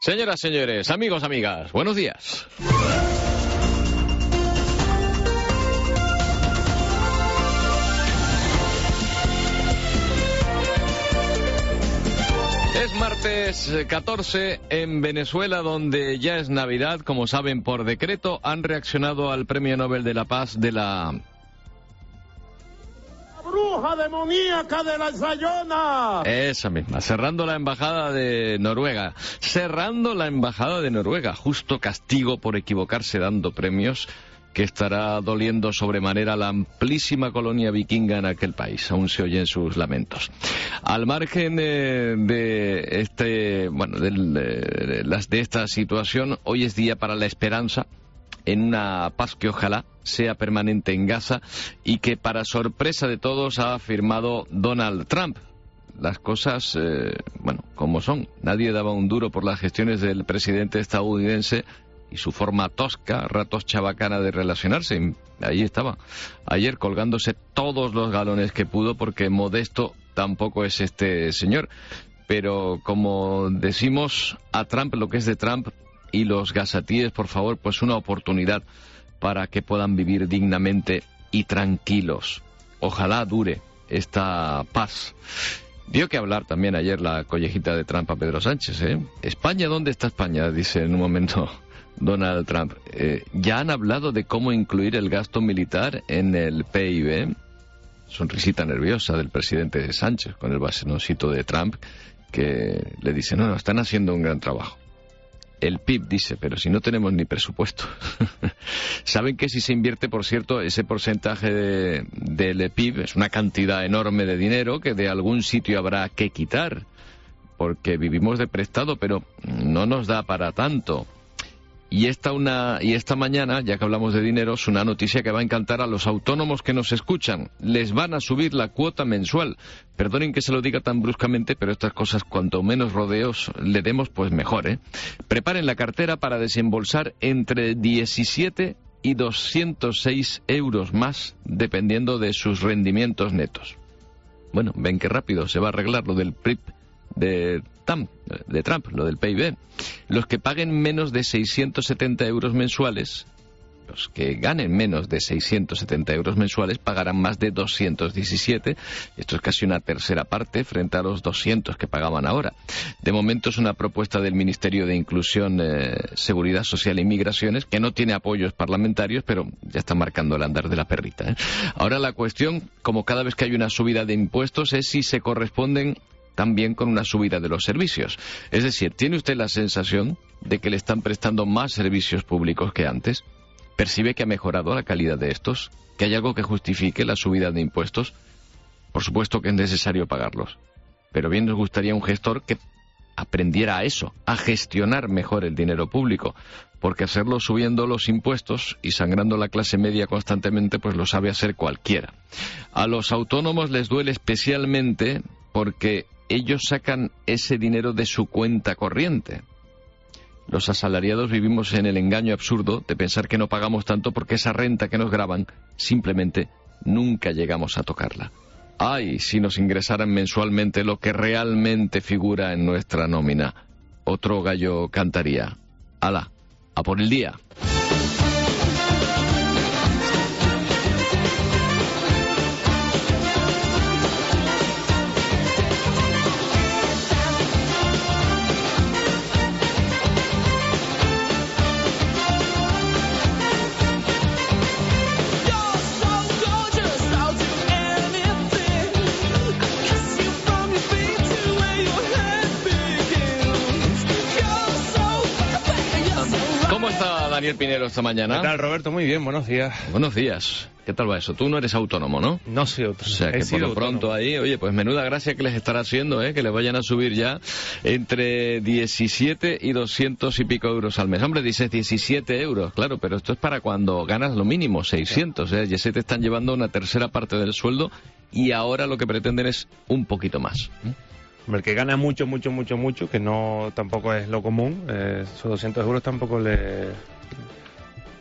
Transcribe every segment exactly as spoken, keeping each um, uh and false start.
Señoras, señores, amigos, amigas, buenos días. Es martes catorce en Venezuela, donde ya es Navidad. Como saben, por decreto han reaccionado al Premio Nobel de la Paz de la... bruja demoníaca de la Sayona. Esa misma, cerrando la embajada de Noruega. Cerrando la embajada de Noruega, justo castigo por equivocarse dando premios, que estará doliendo sobremanera la amplísima colonia vikinga en aquel país. Aún se oyen sus lamentos. Al margen eh, de este, bueno, de, de, de, de esta situación, hoy es día para la esperanza en una paz que ojalá sea permanente en Gaza y que, para sorpresa de todos, ha afirmado Donald Trump. Las cosas, eh, bueno, como son. Nadie daba un duro por las gestiones del presidente estadounidense y su forma tosca, a ratos chabacana, de relacionarse. Y ahí estaba, ayer colgándose todos los galones que pudo, porque modesto tampoco es este señor. Pero, como decimos, a Trump lo que es de Trump, y los gazatíes, por favor, pues una oportunidad para que puedan vivir dignamente y tranquilos. Ojalá dure esta paz. Dio que hablar también ayer la collejita de Trump a Pedro Sánchez, ¿eh? España, ¿dónde está España?, dice en un momento Donald Trump. Eh, ¿Ya han hablado de cómo incluir el gasto militar en el P I B? Sonrisita nerviosa del presidente Sánchez con el basenoncito de Trump, que le dice, no, no, están haciendo un gran trabajo. El P I B, dice, pero si no tenemos ni presupuesto. Saben que si se invierte, por cierto, ese porcentaje de, del P I B, es una cantidad enorme de dinero que de algún sitio habrá que quitar, porque vivimos de prestado, pero no nos da para tanto. Y esta, una, y esta mañana, ya que hablamos de dinero, es una noticia que va a encantar a los autónomos que nos escuchan. Les van a subir la cuota mensual. Perdonen que se lo diga tan bruscamente, pero estas cosas, cuanto menos rodeos le demos, pues mejor, ¿eh? Preparen la cartera para desembolsar entre diecisiete y doscientos seis euros más, dependiendo de sus rendimientos netos. Bueno, ven qué rápido se va a arreglar lo del P I B de Trump, de Trump, lo del P I B. Los que paguen menos de seiscientos setenta euros mensuales, los que ganen menos de seiscientos setenta euros mensuales, pagarán más de doscientos diecisiete. Esto es casi una tercera parte frente a los doscientos que pagaban ahora. De momento es una propuesta del Ministerio de Inclusión, eh, Seguridad Social e Migraciones, que no tiene apoyos parlamentarios, pero ya está marcando el andar de la perrita, ¿eh? Ahora la cuestión, como cada vez que hay una subida de impuestos, es si se corresponden también con una subida de los servicios. Es decir, ¿tiene usted la sensación de que le están prestando más servicios públicos que antes? ¿Percibe que ha mejorado la calidad de estos? ¿Que hay algo que justifique la subida de impuestos? Por supuesto que es necesario pagarlos, pero bien nos gustaría un gestor que aprendiera a eso, a gestionar mejor el dinero público, porque hacerlo subiendo los impuestos y sangrando la clase media constantemente, pues lo sabe hacer cualquiera. A los autónomos les duele especialmente porque ellos sacan ese dinero de su cuenta corriente. Los asalariados vivimos en el engaño absurdo de pensar que no pagamos tanto porque esa renta que nos graban simplemente nunca llegamos a tocarla. ¡Ay, si nos ingresaran mensualmente lo que realmente figura en nuestra nómina! Otro gallo cantaría. ¡Hala, a por el día! Daniel Pinero esta mañana. ¿Qué tal, Roberto? Muy bien, buenos días. Buenos días. ¿Qué tal va eso? Tú no eres autónomo, ¿no? No soy autónomo. O sea, que por lo pronto ahí, oye, pues menuda gracia que les estará haciendo, ¿eh? Que les vayan a subir ya entre diecisiete y doscientos y pico euros al mes. Hombre, dices diecisiete euros, claro, pero esto es para cuando ganas lo mínimo, seiscientos, ¿eh? Ya se te están llevando una tercera parte del sueldo y ahora lo que pretenden es un poquito más. ¿eh? El que gana mucho, mucho, mucho, mucho, que no tampoco es lo común, eh, esos doscientos euros tampoco le,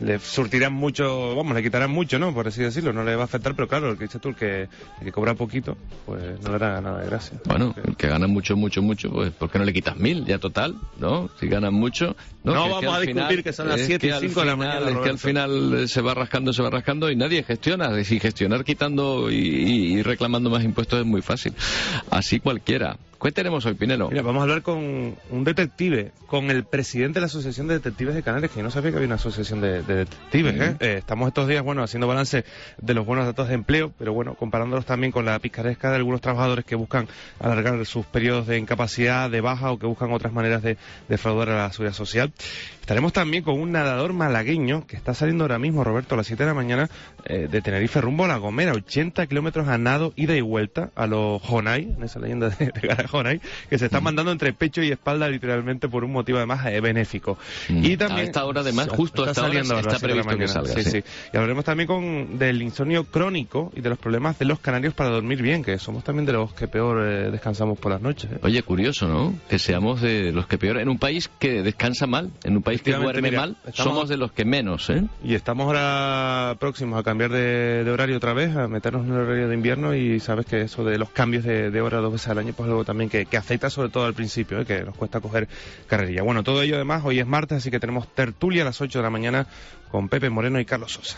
le surtirán mucho, vamos, le quitarán mucho, ¿no? Por así decirlo, no le va a afectar, pero claro, el que dices tú, el que, el que cobra poquito, pues no le hará nada de gracia. Bueno, el que gana mucho, mucho, mucho, pues ¿por qué no le quitas mil ya total, no? Si ganan mucho... No, no que vamos a discutir final, que son las siete y cinco de la mañana, es que al final se va rascando, se va rascando y nadie gestiona. Y gestionar quitando y, y, y reclamando más impuestos es muy fácil. Así cualquiera. ¿Qué tenemos hoy, Pinelo? Mira, vamos a hablar con un detective, con el presidente de la Asociación de Detectives de Canarias, que yo no sabía que había una asociación de, de detectives, ¿eh? Eh, estamos estos días, bueno, haciendo balance de los buenos datos de empleo, pero bueno, comparándolos también con la picaresca de algunos trabajadores que buscan alargar sus periodos de incapacidad, de baja, o que buscan otras maneras de defraudar a la seguridad social. Estaremos también con un nadador malagueño que está saliendo ahora mismo, Roberto, a las siete de la mañana eh, de Tenerife rumbo a La Gomera, ochenta kilómetros a nado, ida y vuelta, a los Jonay, en esa leyenda de, de Gara Jonay, que se están mandando entre pecho y espalda literalmente por un motivo además eh, benéfico. Mm. Y también, a esta hora además, justo a esta hora está previsto que salga. Sí, sí. sí. Y hablaremos también con del insomnio crónico y de los problemas de los canarios para dormir bien, que somos también de los que peor eh, descansamos por las noches. ¿eh? Oye, curioso, ¿no? Que seamos de los que peor, en un país que descansa mal, en un país que duerme mira, mal, estamos, somos de los que menos, ¿eh? Y estamos ahora próximos a cambiar de, de horario otra vez, a meternos en el horario de invierno, y sabes que eso de los cambios de, de hora dos veces al año, pues algo también que, que afecta sobre todo al principio, ¿eh? Que nos cuesta coger carrerilla. Bueno, todo ello además, hoy es martes, así que tenemos tertulia a las ocho de la mañana con Pepe Moreno y Carlos Sosa.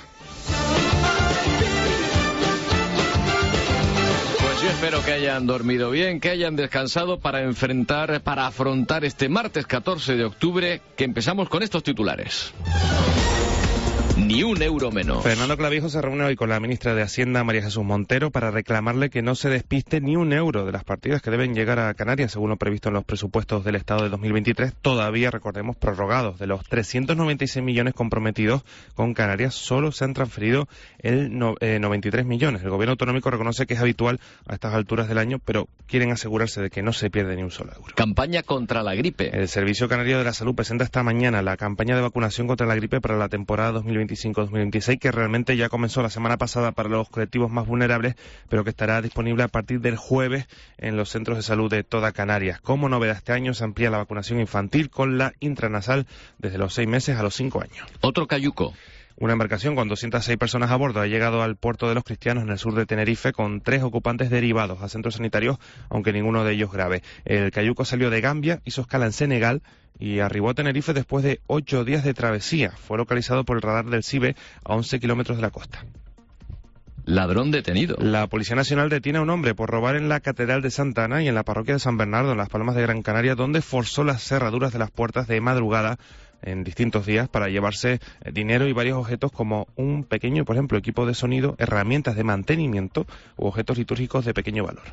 Yo espero que hayan dormido bien, que hayan descansado para enfrentar, para afrontar este martes catorce de octubre, que empezamos con estos titulares. Ni un euro menos. Fernando Clavijo se reúne hoy con la ministra de Hacienda, María Jesús Montero, para reclamarle que no se despiste ni un euro de las partidas que deben llegar a Canarias, según lo previsto en los presupuestos del Estado de dos mil veintitrés, todavía, recordemos, prorrogados. De los trescientos noventa y seis millones comprometidos con Canarias, solo se han transferido el no, eh, noventa y tres millones. El gobierno autonómico reconoce que es habitual a estas alturas del año, pero quieren asegurarse de que no se pierde ni un solo euro. Campaña contra la gripe. El Servicio Canario de la Salud presenta esta mañana la campaña de vacunación contra la gripe para la temporada dos mil veinticinco dos mil veintiséis, que realmente ya comenzó la semana pasada para los colectivos más vulnerables, pero que estará disponible a partir del jueves en los centros de salud de toda Canarias. Como novedad, este año se amplía la vacunación infantil con la intranasal desde los seis meses a los cinco años. Otro cayuco. Una embarcación con doscientas seis personas a bordo ha llegado al puerto de Los Cristianos en el sur de Tenerife con tres ocupantes derivados a centros sanitarios, aunque ninguno de ellos grave. El cayuco salió de Gambia, hizo escala en Senegal y arribó a Tenerife después de ocho días de travesía. Fue localizado por el radar del CIBE a once kilómetros de la costa. Ladrón detenido. La Policía Nacional detiene a un hombre por robar en la Catedral de Santa Ana y en la parroquia de San Bernardo, en Las Palmas de Gran Canaria, donde forzó las cerraduras de las puertas de madrugada en distintos días para llevarse dinero y varios objetos como un pequeño, por ejemplo, equipo de sonido, herramientas de mantenimiento u objetos litúrgicos de pequeño valor.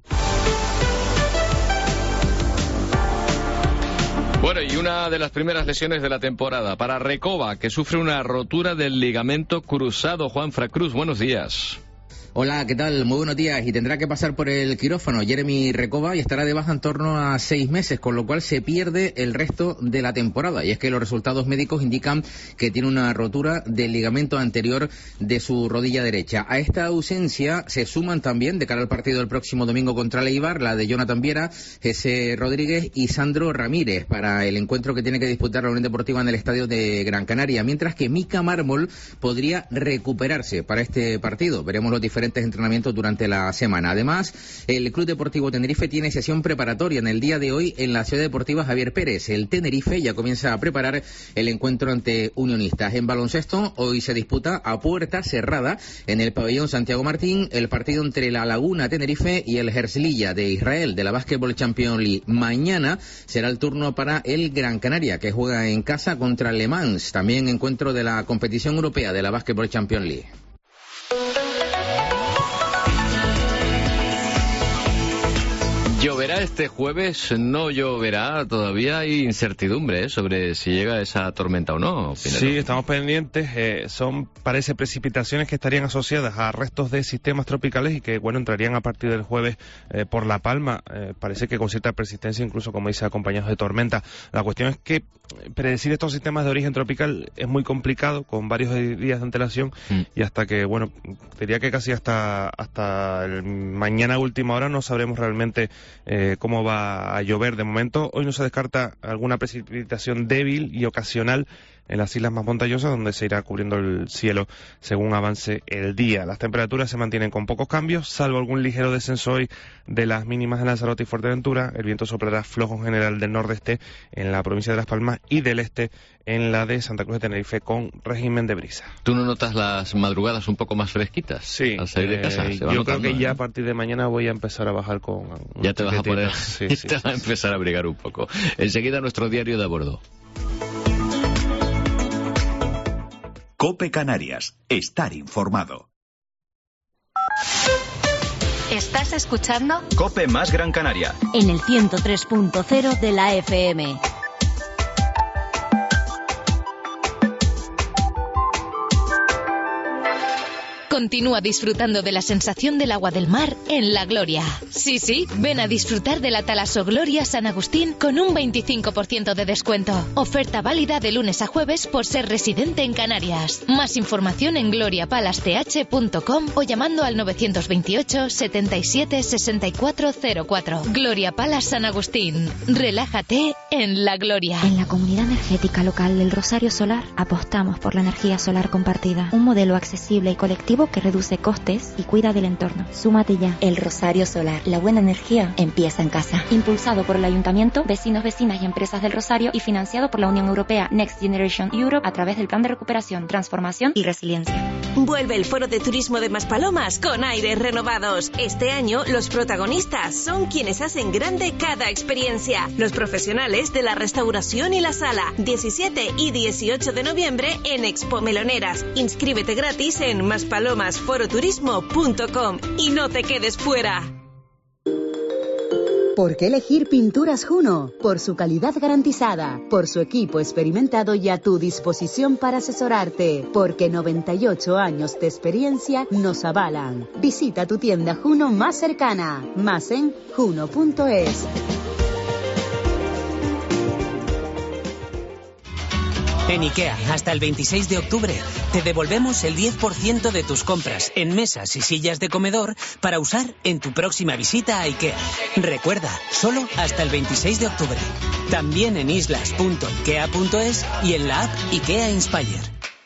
Bueno, y una de las primeras lesiones de la temporada para Recoba, que sufre una rotura del ligamento cruzado. Juan Fracruz, buenos días. Hola, ¿qué tal? Muy buenos días. Y tendrá que pasar por el quirófano Jeremy Recoba y estará de baja en torno a seis meses, con lo cual se pierde el resto de la temporada. Y es que los resultados médicos indican que tiene una rotura del ligamento anterior de su rodilla derecha. A esta ausencia se suman también, de cara al partido del próximo domingo contra el Eibar, la de Jonathan Viera, Jesse Rodríguez y Sandro Ramírez para el encuentro que tiene que disputar la Unión Deportiva en el estadio de Gran Canaria, mientras que Mika Mármol podría recuperarse para este partido. Veremos los diferentes entrenamientos durante la semana. Además, el Club Deportivo Tenerife tiene sesión preparatoria en el día de hoy en la Ciudad Deportiva Javier Pérez. El Tenerife ya comienza a preparar el encuentro ante Unionistas. En baloncesto, hoy se disputa a puerta cerrada en el pabellón Santiago Martín el partido entre la Laguna Tenerife y el Herzliya de Israel de la Basketball Champions League. Mañana será el turno para el Gran Canaria, que juega en casa contra Le Mans, también encuentro de la competición europea de la Basketball Champions League. ¿Lloverá este jueves? No lloverá, todavía hay incertidumbre ¿eh? sobre si llega esa tormenta o no. Pinelo. Sí, estamos pendientes. Eh, son, parece, precipitaciones que estarían asociadas a restos de sistemas tropicales y que, bueno, entrarían a partir del jueves eh, por La Palma. Eh, parece que con cierta persistencia, incluso, como dice, acompañados de tormenta. La cuestión es que predecir estos sistemas de origen tropical es muy complicado, con varios días de antelación, mm. y hasta que, bueno, diría que casi hasta, hasta el mañana última hora no sabremos realmente Eh, cómo va a llover. De momento, hoy no se descarta alguna precipitación débil y ocasional en las islas más montañosas, donde se irá cubriendo el cielo según avance el día. Las temperaturas se mantienen con pocos cambios, salvo algún ligero descenso hoy de las mínimas en Lanzarote y Fuerteventura. El viento soplará flojo en general del nordeste en la provincia de Las Palmas y del este en la de Santa Cruz de Tenerife, con régimen de brisa. ¿Tú no notas las madrugadas un poco más fresquitas? Sí. Al salir de casa. Eh, Se va yo notando, creo que ¿eh? ya a partir de mañana voy a empezar a bajar con... Ya te vas a poner... Sí, sí, te sí, vas a empezar a abrigar un poco. Enseguida nuestro diario de a bordo. COPE Canarias. Estar informado. ¿Estás escuchando? COPE más Gran Canaria. En el ciento tres punto cero de la F M. Continúa disfrutando de la sensación del agua del mar en La Gloria. Sí, sí, ven a disfrutar de la Talasogloria San Agustín con un veinticinco por ciento de descuento. Oferta válida de lunes a jueves por ser residente en Canarias. Más información en gloria palas t h punto com o llamando al novecientos veintiocho, setenta y siete, sesenta y cuatro cero cuatro. Gloria Palas San Agustín. Relájate en La Gloria. En la Comunidad Energética Local del Rosario Solar apostamos por la energía solar compartida. Un modelo accesible y colectivo que reduce costes y cuida del entorno. Súmate ya. El Rosario Solar. La buena energía empieza en casa. Impulsado por el Ayuntamiento, vecinos, vecinas y empresas del Rosario y financiado por la Unión Europea Next Generation Europe a través del Plan de Recuperación, Transformación y Resiliencia. Vuelve el Foro de Turismo de Maspalomas con aires renovados. Este año los protagonistas son quienes hacen grande cada experiencia. Los profesionales de la restauración y la sala. diecisiete y dieciocho de noviembre en Expo Meloneras. Inscríbete gratis en maspalomas foro turismo punto com y no te quedes fuera. ¿Por qué elegir Pinturas Juno? Por su calidad garantizada, por su equipo experimentado y a tu disposición para asesorarte, porque noventa y ocho años de experiencia nos avalan. Visita tu tienda Juno más cercana, más en juno punto es. En IKEA, hasta el veintiséis de octubre, te devolvemos el diez por ciento de tus compras en mesas y sillas de comedor para usar en tu próxima visita a IKEA. Recuerda, solo hasta el veintiséis de octubre. También en islas punto ikea punto es y en la app IKEA Inspire.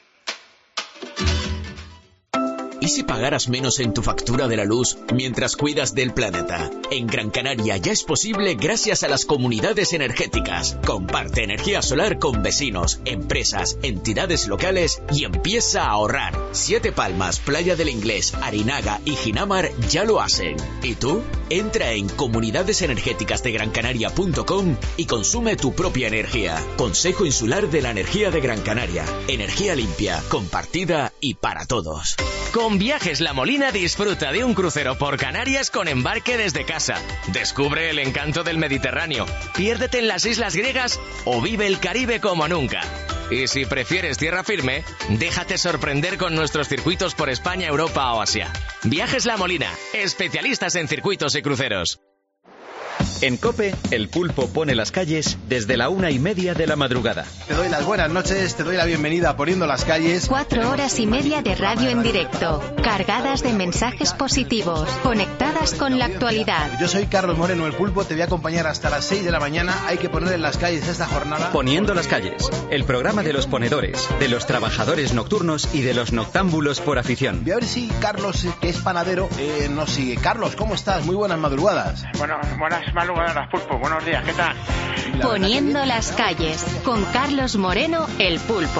¿Y si pagaras menos en tu factura de la luz mientras cuidas del planeta? En Gran Canaria ya es posible gracias a las comunidades energéticas. Comparte energía solar con vecinos, empresas, entidades locales y empieza a ahorrar. Siete Palmas, Playa del Inglés, Arinaga y Ginamar ya lo hacen. ¿Y tú? Entra en comunidades energéticas de gran canaria punto com y consume tu propia energía. Consejo Insular de la Energía de Gran Canaria. Energía limpia, compartida y para todos. Con Viajes La Molina disfruta de un crucero por Canarias con embarque desde casa. Descubre el encanto del Mediterráneo, piérdete en las islas griegas o vive el Caribe como nunca. Y si prefieres tierra firme, déjate sorprender con nuestros circuitos por España, Europa o Asia. Viajes La Molina, especialistas en circuitos y cruceros. En COPE, el pulpo pone las calles desde la una y media de la madrugada. Te doy las buenas noches, te doy la bienvenida a Poniendo las Calles. Cuatro horas y media de radio en directo, cargadas de mensajes positivos, conectadas con la actualidad. Yo soy Carlos Moreno, el pulpo, te voy a acompañar hasta las seis de la mañana. Hay que poner en las calles esta jornada. Poniendo las Calles, el programa de los ponedores, de los trabajadores nocturnos y de los noctámbulos por afición. Voy a ver si Carlos, que es panadero, eh, nos sigue. Carlos, ¿cómo estás? Muy buenas madrugadas. Bueno, buenas madrugadas. Pulpo, buenos días, ¿qué tal? Poniendo las calles, con Carlos Moreno, el pulpo.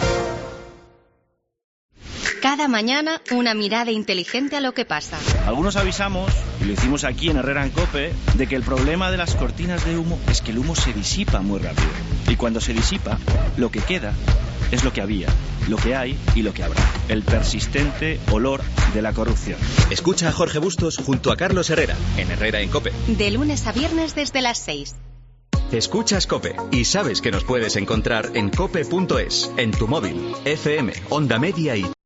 Cada mañana, una mirada inteligente a lo que pasa. Algunos avisamos, y lo hicimos aquí en Herrera en COPE, de que el problema de las cortinas de humo es que el humo se disipa muy rápido. Y cuando se disipa, lo que queda es lo que había, lo que hay y lo que habrá. El persistente olor de la corrupción. Escucha a Jorge Bustos junto a Carlos Herrera, en Herrera en COPE. De lunes a viernes desde las seis. Escuchas COPE y sabes que nos puedes encontrar en cope punto es, en tu móvil, F M, onda media y...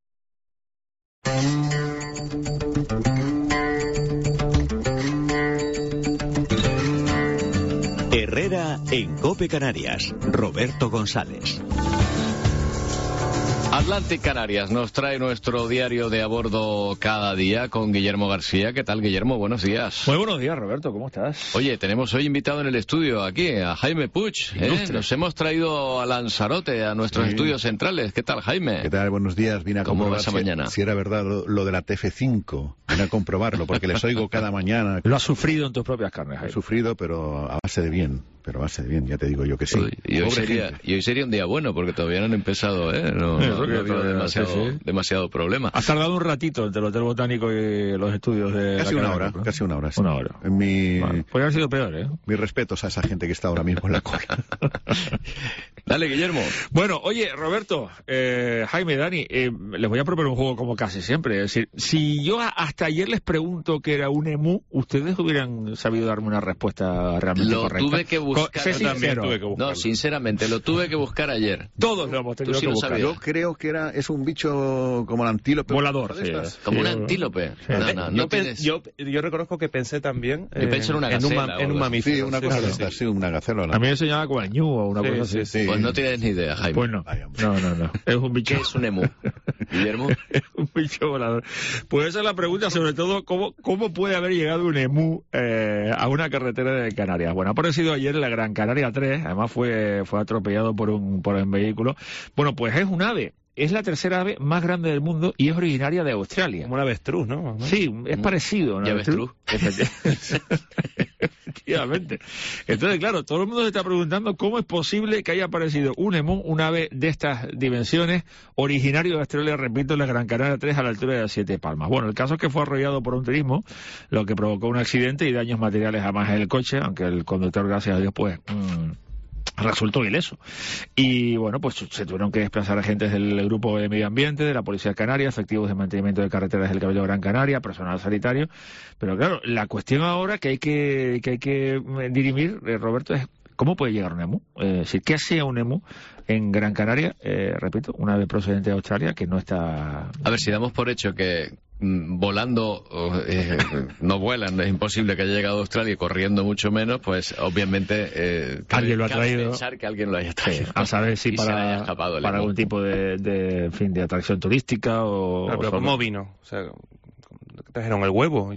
Herrera en COPE Canarias. Roberto González. Atlantic Canarias nos trae nuestro diario de a bordo cada día con Guillermo García. ¿Qué tal, Guillermo? Buenos días. Muy buenos días, Roberto. ¿Cómo estás? Oye, tenemos hoy invitado en el estudio aquí a Jaime Puig. ¿eh? Nos hemos traído a Lanzarote, a nuestros sí. estudios centrales. ¿Qué tal, Jaime? ¿Qué tal? Buenos días. Vine a ¿Cómo comprobar vas a si, mañana? si era verdad lo, lo de la T F cinco. Vine a comprobarlo porque les oigo cada mañana. Lo has sufrido en tus propias carnes, Jaime. He sufrido, pero a base de bien. Pero a base de bien, ya te digo yo que sí. Y hoy, sería, y hoy sería un día bueno porque todavía no han empezado, ¿eh? No, no, no ha habido demasiado, sí, sí. demasiado problema. Has tardado un ratito entre el Hotel Botánico y los estudios de Casi la una hora, ¿no? casi una hora. Sí. Una hora. En mi... Bueno, podría haber sido peor, ¿eh? Mis respetos a esa gente que está ahora mismo en la cola. Dale, Guillermo. Bueno, oye, Roberto, eh, Jaime, Dani, eh, les voy a proponer un juego como casi siempre. Es decir, si yo hasta ayer les pregunto qué era un emú, ustedes hubieran sabido darme una respuesta realmente lo correcta. Lo tuve que buscar. Sé sincero. Tuve que no, sinceramente, lo tuve que buscar ayer. Todos lo hemos tenido sí que lo buscar. Sabías. Yo creo que era es un bicho como el antílope. Volador, sí. Como sí. un antílope. Sí. No, no, no yo, tienes... yo, yo reconozco que pensé también yo eh, pensé en, una en, un, gacela, en un mamífero. Sí, una cosa sí, de estas, sí, una gacela. A mí me enseñaba como el ñu o una sí, cosa sí, así. sí. Pues no tienes ni idea, Jaime. Pues no. No, no, no. Es un bicho. ¿Qué es un emú? Guillermo. Es un bicho volador. Pues esa es la pregunta, sobre todo, ¿cómo, cómo puede haber llegado un emú eh, a una carretera de Canarias? Bueno, ha aparecido ayer en la Gran Canaria tres, además fue, fue atropellado por un, por un vehículo. Bueno, pues es un ave. Es la tercera ave más grande del mundo y es originaria de Australia. Como un avestruz, ¿no? Sí, es parecido a un avestruz. Efectivamente. Entonces, claro, todo el mundo se está preguntando cómo es posible que haya aparecido un emú, un ave de estas dimensiones, originario de Australia, repito, en la Gran Canaria tres, a la altura de las Siete Palmas. Bueno, el caso es que fue arrollado por un turismo, lo que provocó un accidente y daños materiales a más en el coche, aunque el conductor, gracias a Dios, pues... Mmm, resultó ileso. Y bueno, pues se tuvieron que desplazar agentes del Grupo de Medio Ambiente, de la Policía Canaria, efectivos de mantenimiento de carreteras del Cabildo Gran Canaria, personal sanitario. Pero claro, la cuestión ahora que hay que, que, hay que dirimir, eh, Roberto, es ¿cómo puede llegar un emú? Es decir, ¿qué hacía un emú en Gran Canaria? Eh, repito, una ave procedente de Australia que no está... A ver, si damos por hecho que mm, volando eh, no vuelan, es imposible que haya llegado a Australia y corriendo mucho menos, pues obviamente eh, alguien lo ha traído. Pensar que alguien lo haya traído. Sí, a saber si para, escapado, para algún tipo de, de, en fin, de atracción turística o... Claro, pero o ¿cómo vino? O sea, trajeron el huevo.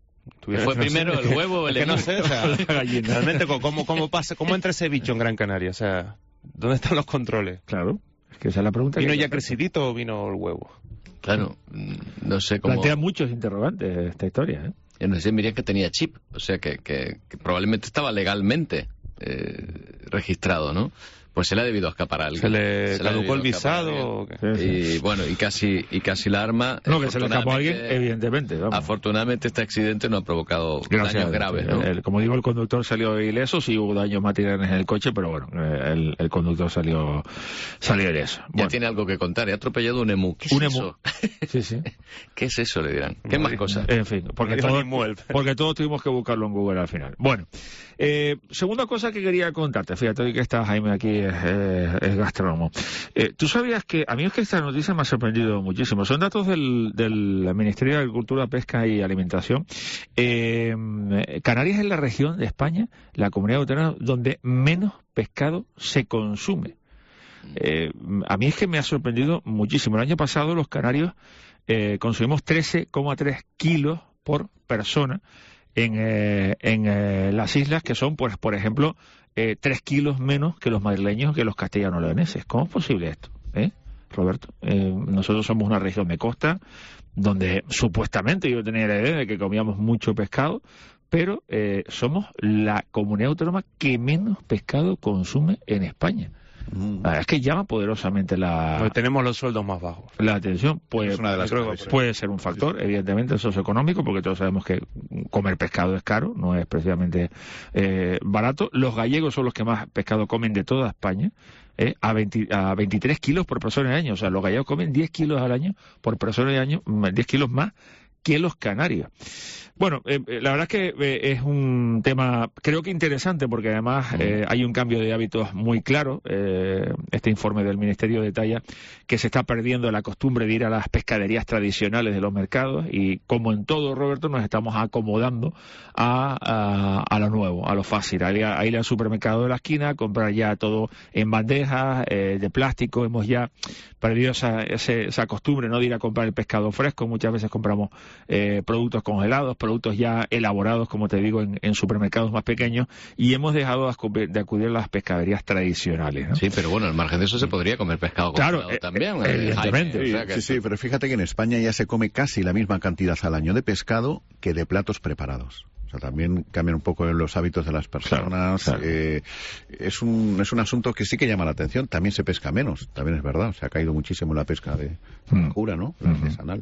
¿Fue no primero sé, el huevo o el que no sé, o sea, gallina? Realmente, ¿cómo, cómo, pasa, ¿cómo entra ese bicho en Gran Canaria? O sea, ¿dónde están los controles? Claro, es que esa es la pregunta. ¿Vino que ya crecidito o vino el huevo? Claro, no sé cómo... Plantea muchos interrogantes esta historia, ¿eh? Yo no sé, miría que tenía chip, o sea, que, que, que probablemente estaba legalmente eh, registrado, ¿no? Pues se le ha debido escapar a alguien. ¿Se le caducó el visado? Y bueno, y casi y casi la arma... No, que se le escapó a alguien, evidentemente. Vamos. Afortunadamente este accidente no ha provocado Gracias daños graves, ¿no? El, como digo, el conductor salió ileso, sí hubo daños materiales en el coche, pero bueno, el, el conductor salió salió ileso. Ya Bueno. tiene algo que contar, he atropellado un emú. ¿Qué Un es emú. eso? Sí, sí. ¿Qué es eso, le dirán? ¿Qué más cosas? En fin, porque todos, porque todos tuvimos que buscarlo en Google al final. Bueno, eh, segunda cosa que quería contarte, fíjate hoy que está Jaime aquí, es, es, es gastrónomo. Eh, Tú sabías que, a mí es que esta noticia me ha sorprendido muchísimo. Son datos del, del Ministerio de Agricultura, Pesca y Alimentación. Eh, Canarias es la región de España, la comunidad autónoma, donde menos pescado se consume. Eh, a mí es que me ha sorprendido muchísimo. El año pasado los canarios eh, consumimos trece coma tres kilos por persona en, eh, en eh, las islas, que son, pues, por ejemplo, eh, tres kilos menos que los madrileños, que los castellano-leoneses. ¿Cómo es posible esto, eh, Roberto? Eh, nosotros somos una región de costa donde supuestamente yo tenía la idea de que comíamos mucho pescado, pero eh, somos la comunidad autónoma que menos pescado consume en España. Mm. Es que llama poderosamente la... Pues tenemos los sueldos más bajos. La atención. Puede, es una de las creo cosas. que puede ser un factor, sí, sí. Evidentemente, socioeconómico, porque todos sabemos que comer pescado es caro, no es precisamente eh, barato. Los gallegos son los que más pescado comen de toda España, eh, a, veinte, a veintitrés kilos por persona al año. O sea, los gallegos comen diez kilos al año por persona al año, diez kilos más que los canarios. Bueno, eh, la verdad es que eh, es un tema, creo que interesante, porque además eh, hay un cambio de hábitos muy claro. Eh, este informe del Ministerio detalla que se está perdiendo la costumbre de ir a las pescaderías tradicionales de los mercados y, como en todo, Roberto, nos estamos acomodando a, a, a lo nuevo, a lo fácil, a ir, a ir al supermercado de la esquina, comprar ya todo en bandejas eh, de plástico. Hemos ya perdido esa, esa, esa costumbre, ¿no?, de ir a comprar el pescado fresco. Muchas veces compramos eh, productos congelados, productos ya elaborados, como te digo, en, en supermercados más pequeños, y hemos dejado de acudir a las pescaderías tradicionales, ¿no? Sí, pero bueno, al margen de eso se podría comer pescado claro, congelado eh, también. Eh, evidentemente. Sí, o sea que sí, sí, pero fíjate que en España ya se come casi la misma cantidad al año de pescado que de platos preparados. O sea, también cambian un poco los hábitos de las personas. Claro, claro. Eh, es un es un asunto que sí que llama la atención. También se pesca menos, también es verdad. Se ha caído muchísimo la pesca de Mm. jura, ¿no? La artesanal.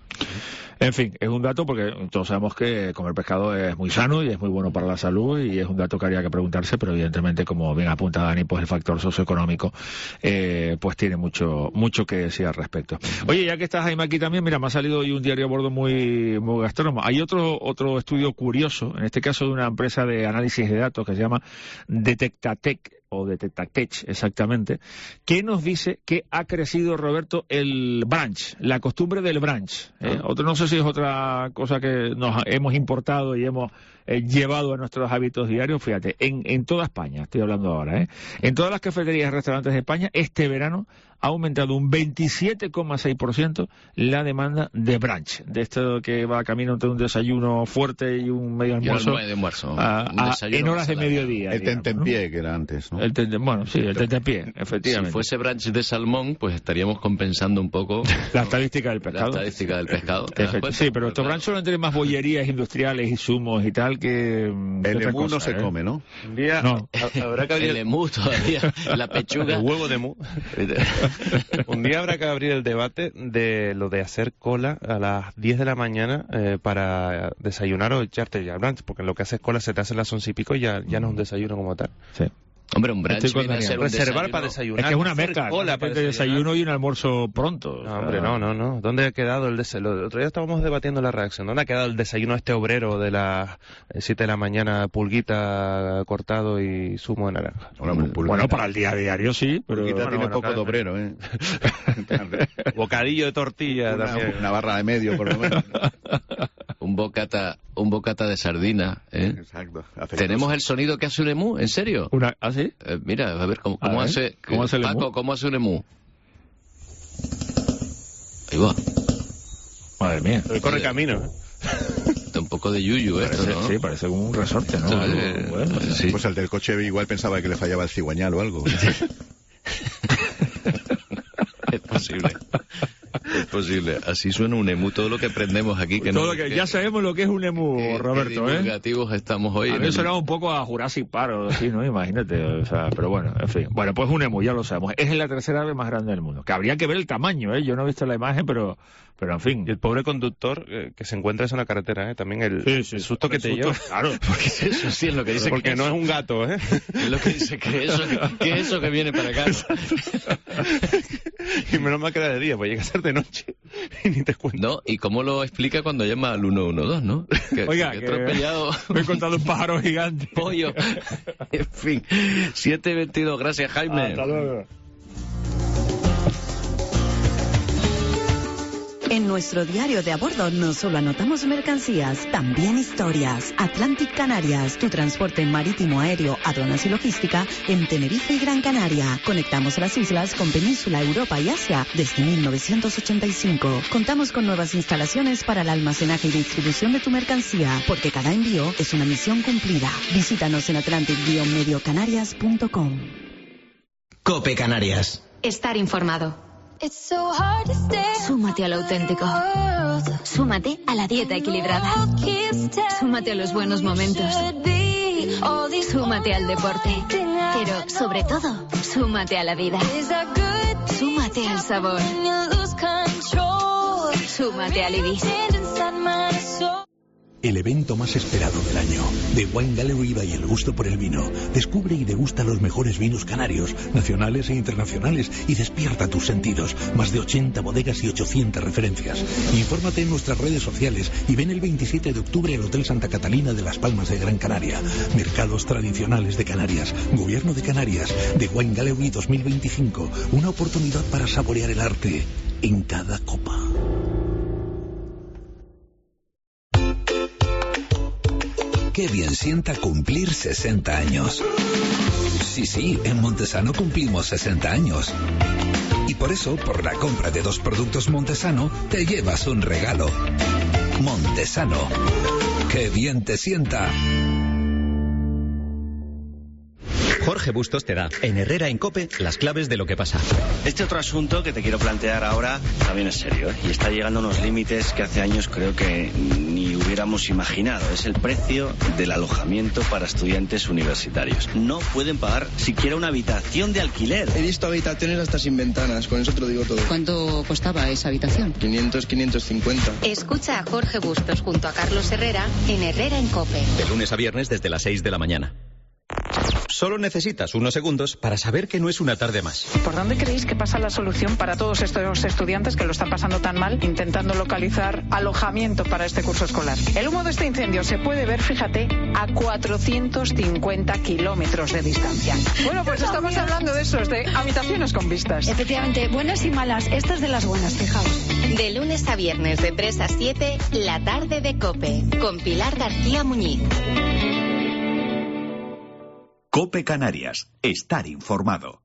En fin, es un dato porque todos sabemos que comer pescado es muy sano y es muy bueno para la salud, y es un dato que habría que preguntarse, pero evidentemente, como bien apunta Dani, pues el factor socioeconómico eh, pues tiene mucho mucho que decir al respecto. Oye, ya que estás, Jaime, aquí también, mira, me ha salido hoy un diario a bordo muy, muy gastrónomo. Hay otro otro estudio curioso, en este caso de una empresa de análisis de datos que se llama Detectatec, o Detectatec exactamente, que nos dice que ha crecido, Roberto, el brunch, la costumbre del brunch. ¿eh? Otro, no sé si es otra cosa que nos hemos importado y hemos eh, llevado a nuestros hábitos diarios. Fíjate, en, en toda España, estoy hablando ahora, ¿eh? en todas las cafeterías y restaurantes de España, este verano ha aumentado un veintisiete coma seis por ciento la demanda de brunch, de esto que va camino entre un desayuno fuerte y un medio almuerzo, medio almuerzo a, a, en horas de mediodía. El tentempié, ¿no?, que era antes, ¿no? El tente, bueno, sí, el tentempié, efectivamente. Si fuese brunch de salmón, pues estaríamos compensando un poco la estadística del pescado. La estadística del pescado. Sí, pero estos brunch suelen tener más bollerías industriales y zumos y tal que... El emú no se ¿eh? come, ¿no? Un día no. habrá que abrir el emú todavía, la pechuga. El huevo de emú. Un día habrá que abrir el debate de lo de hacer cola a las diez de la mañana eh, para desayunar o echarte ya brunch, porque en lo que haces cola se te hace las once y pico y ya, ya no es un desayuno como tal. Sí. Hombre, un brunch viene a ser un reservar desayuno. para desayunar. Es que es una mezcla, cola para para desayuno y un almuerzo pronto. No, hombre, no, no, no. ¿Dónde ha quedado el desayuno? El otro día estábamos debatiendo la reacción. ¿Dónde ha quedado el desayuno este obrero de las siete de la mañana, pulguita cortado y zumo de naranja? Bueno, bueno, para el día a diario sí, pero... Pulguita bueno, tiene bueno, poco cada... de obrero, ¿eh? Bocadillo de tortilla una, también. Una barra de medio, por lo menos. Un bocata, un bocata de sardina, ¿eh? Exacto. ¿Tenemos el sonido que hace un emú? ¿En serio? Una, ¿Ah, sí? Eh, mira, a ver cómo, cómo a ver, hace... ¿cómo hace el Paco, emú? ¿cómo hace un emú? Ahí va. Madre mía. El corre camino, ¿eh? Un poco de yuyu esto, parece, ¿no? Sí, parece como un resorte, ¿no? Vale, bueno, sí. Pues el del coche igual pensaba que le fallaba el cigüeñal o algo. Es posible. Es posible. Así suena un emú. Todo lo que aprendemos aquí. Que Todo no, lo que, que, ya sabemos lo que es un emú, que, Roberto, que ¿eh? divulgativos estamos hoy. A mí me sonaba un poco a Jurassic Park o así, ¿no? Imagínate, o sea, pero bueno, en fin. Bueno, pues un emú, ya lo sabemos. Es la tercera ave más grande del mundo. Que habría que ver el tamaño, ¿eh? Yo no he visto la imagen, pero... Pero en fin. Y el pobre conductor eh, que se encuentra eso en la carretera, ¿eh? También el, sí, sí, el susto que te susto, lleva. Claro. Porque eso sí es lo que dice. Porque que no eso, es un gato, ¿eh? Es lo que dice que eso, que eso que viene para acá. Y menos mal que era de día, pues llega a ser de noche y ni te cuento. No, y cómo lo explica cuando llama al uno uno dos, ¿no? Que, Oiga, que que atropellado. me he encontrado un pájaro gigante. Pollo. En fin, siete veintidós. Gracias, Jaime. Hasta luego. En nuestro diario de a bordo no solo anotamos mercancías, también historias. Atlantic Canarias, tu transporte marítimo, aéreo, aduanas y logística en Tenerife y Gran Canaria. Conectamos las islas con Península, Europa y Asia desde mil novecientos ochenta y cinco. Contamos con nuevas instalaciones para el almacenaje y distribución de tu mercancía, porque cada envío es una misión cumplida. Visítanos en atlantic medio canarias punto com. COPE Canarias. Estar informado. Súmate al auténtico. Súmate a la dieta equilibrada. Súmate a los buenos momentos. Súmate al deporte. Pero, sobre todo, súmate a la vida. Súmate al sabor. Súmate al Ibis. el evento más esperado del año. The Wine Gallery by El Gusto por el Vino. Descubre y degusta los mejores vinos canarios, nacionales e internacionales, y despierta tus sentidos. Más de ochenta bodegas y ochocientas referencias. Infórmate en nuestras redes sociales y ven el veintisiete de octubre al Hotel Santa Catalina de Las Palmas de Gran Canaria. Mercados tradicionales de Canarias. Gobierno de Canarias. The Wine Gallery dos mil veinticinco. Una oportunidad para saborear el arte en cada copa. Qué bien sienta cumplir sesenta años. Sí, sí, en Montesano cumplimos sesenta años. Y por eso, por la compra de dos productos Montesano, te llevas un regalo. Montesano. Qué bien te sienta. Jorge Bustos te da, en Herrera en COPE, las claves de lo que pasa. Este otro asunto que te quiero plantear ahora también es serio, ¿eh? Y está llegando a unos límites que hace años creo que ni hubiéramos imaginado. Es el precio del alojamiento para estudiantes universitarios. No pueden pagar siquiera una habitación de alquiler. He visto habitaciones hasta sin ventanas, con eso te lo digo todo. ¿Cuánto costaba esa habitación? quinientos, quinientos cincuenta. Escucha a Jorge Bustos junto a Carlos Herrera en Herrera en COPE. De lunes a viernes desde las seis de la mañana. Solo necesitas unos segundos para saber que no es una tarde más. ¿Por dónde creéis que pasa la solución para todos estos estudiantes que lo están pasando tan mal intentando localizar alojamiento para este curso escolar? El humo de este incendio se puede ver, fíjate, a cuatrocientos cincuenta kilómetros de distancia. Bueno, pues estamos hablando de esos, de habitaciones con vistas. Efectivamente, buenas y malas. Esta es de las buenas, fijaos. De lunes a viernes de tres a siete, la tarde de COPE, con Pilar García Muñiz. COPE Canarias. Estar informado.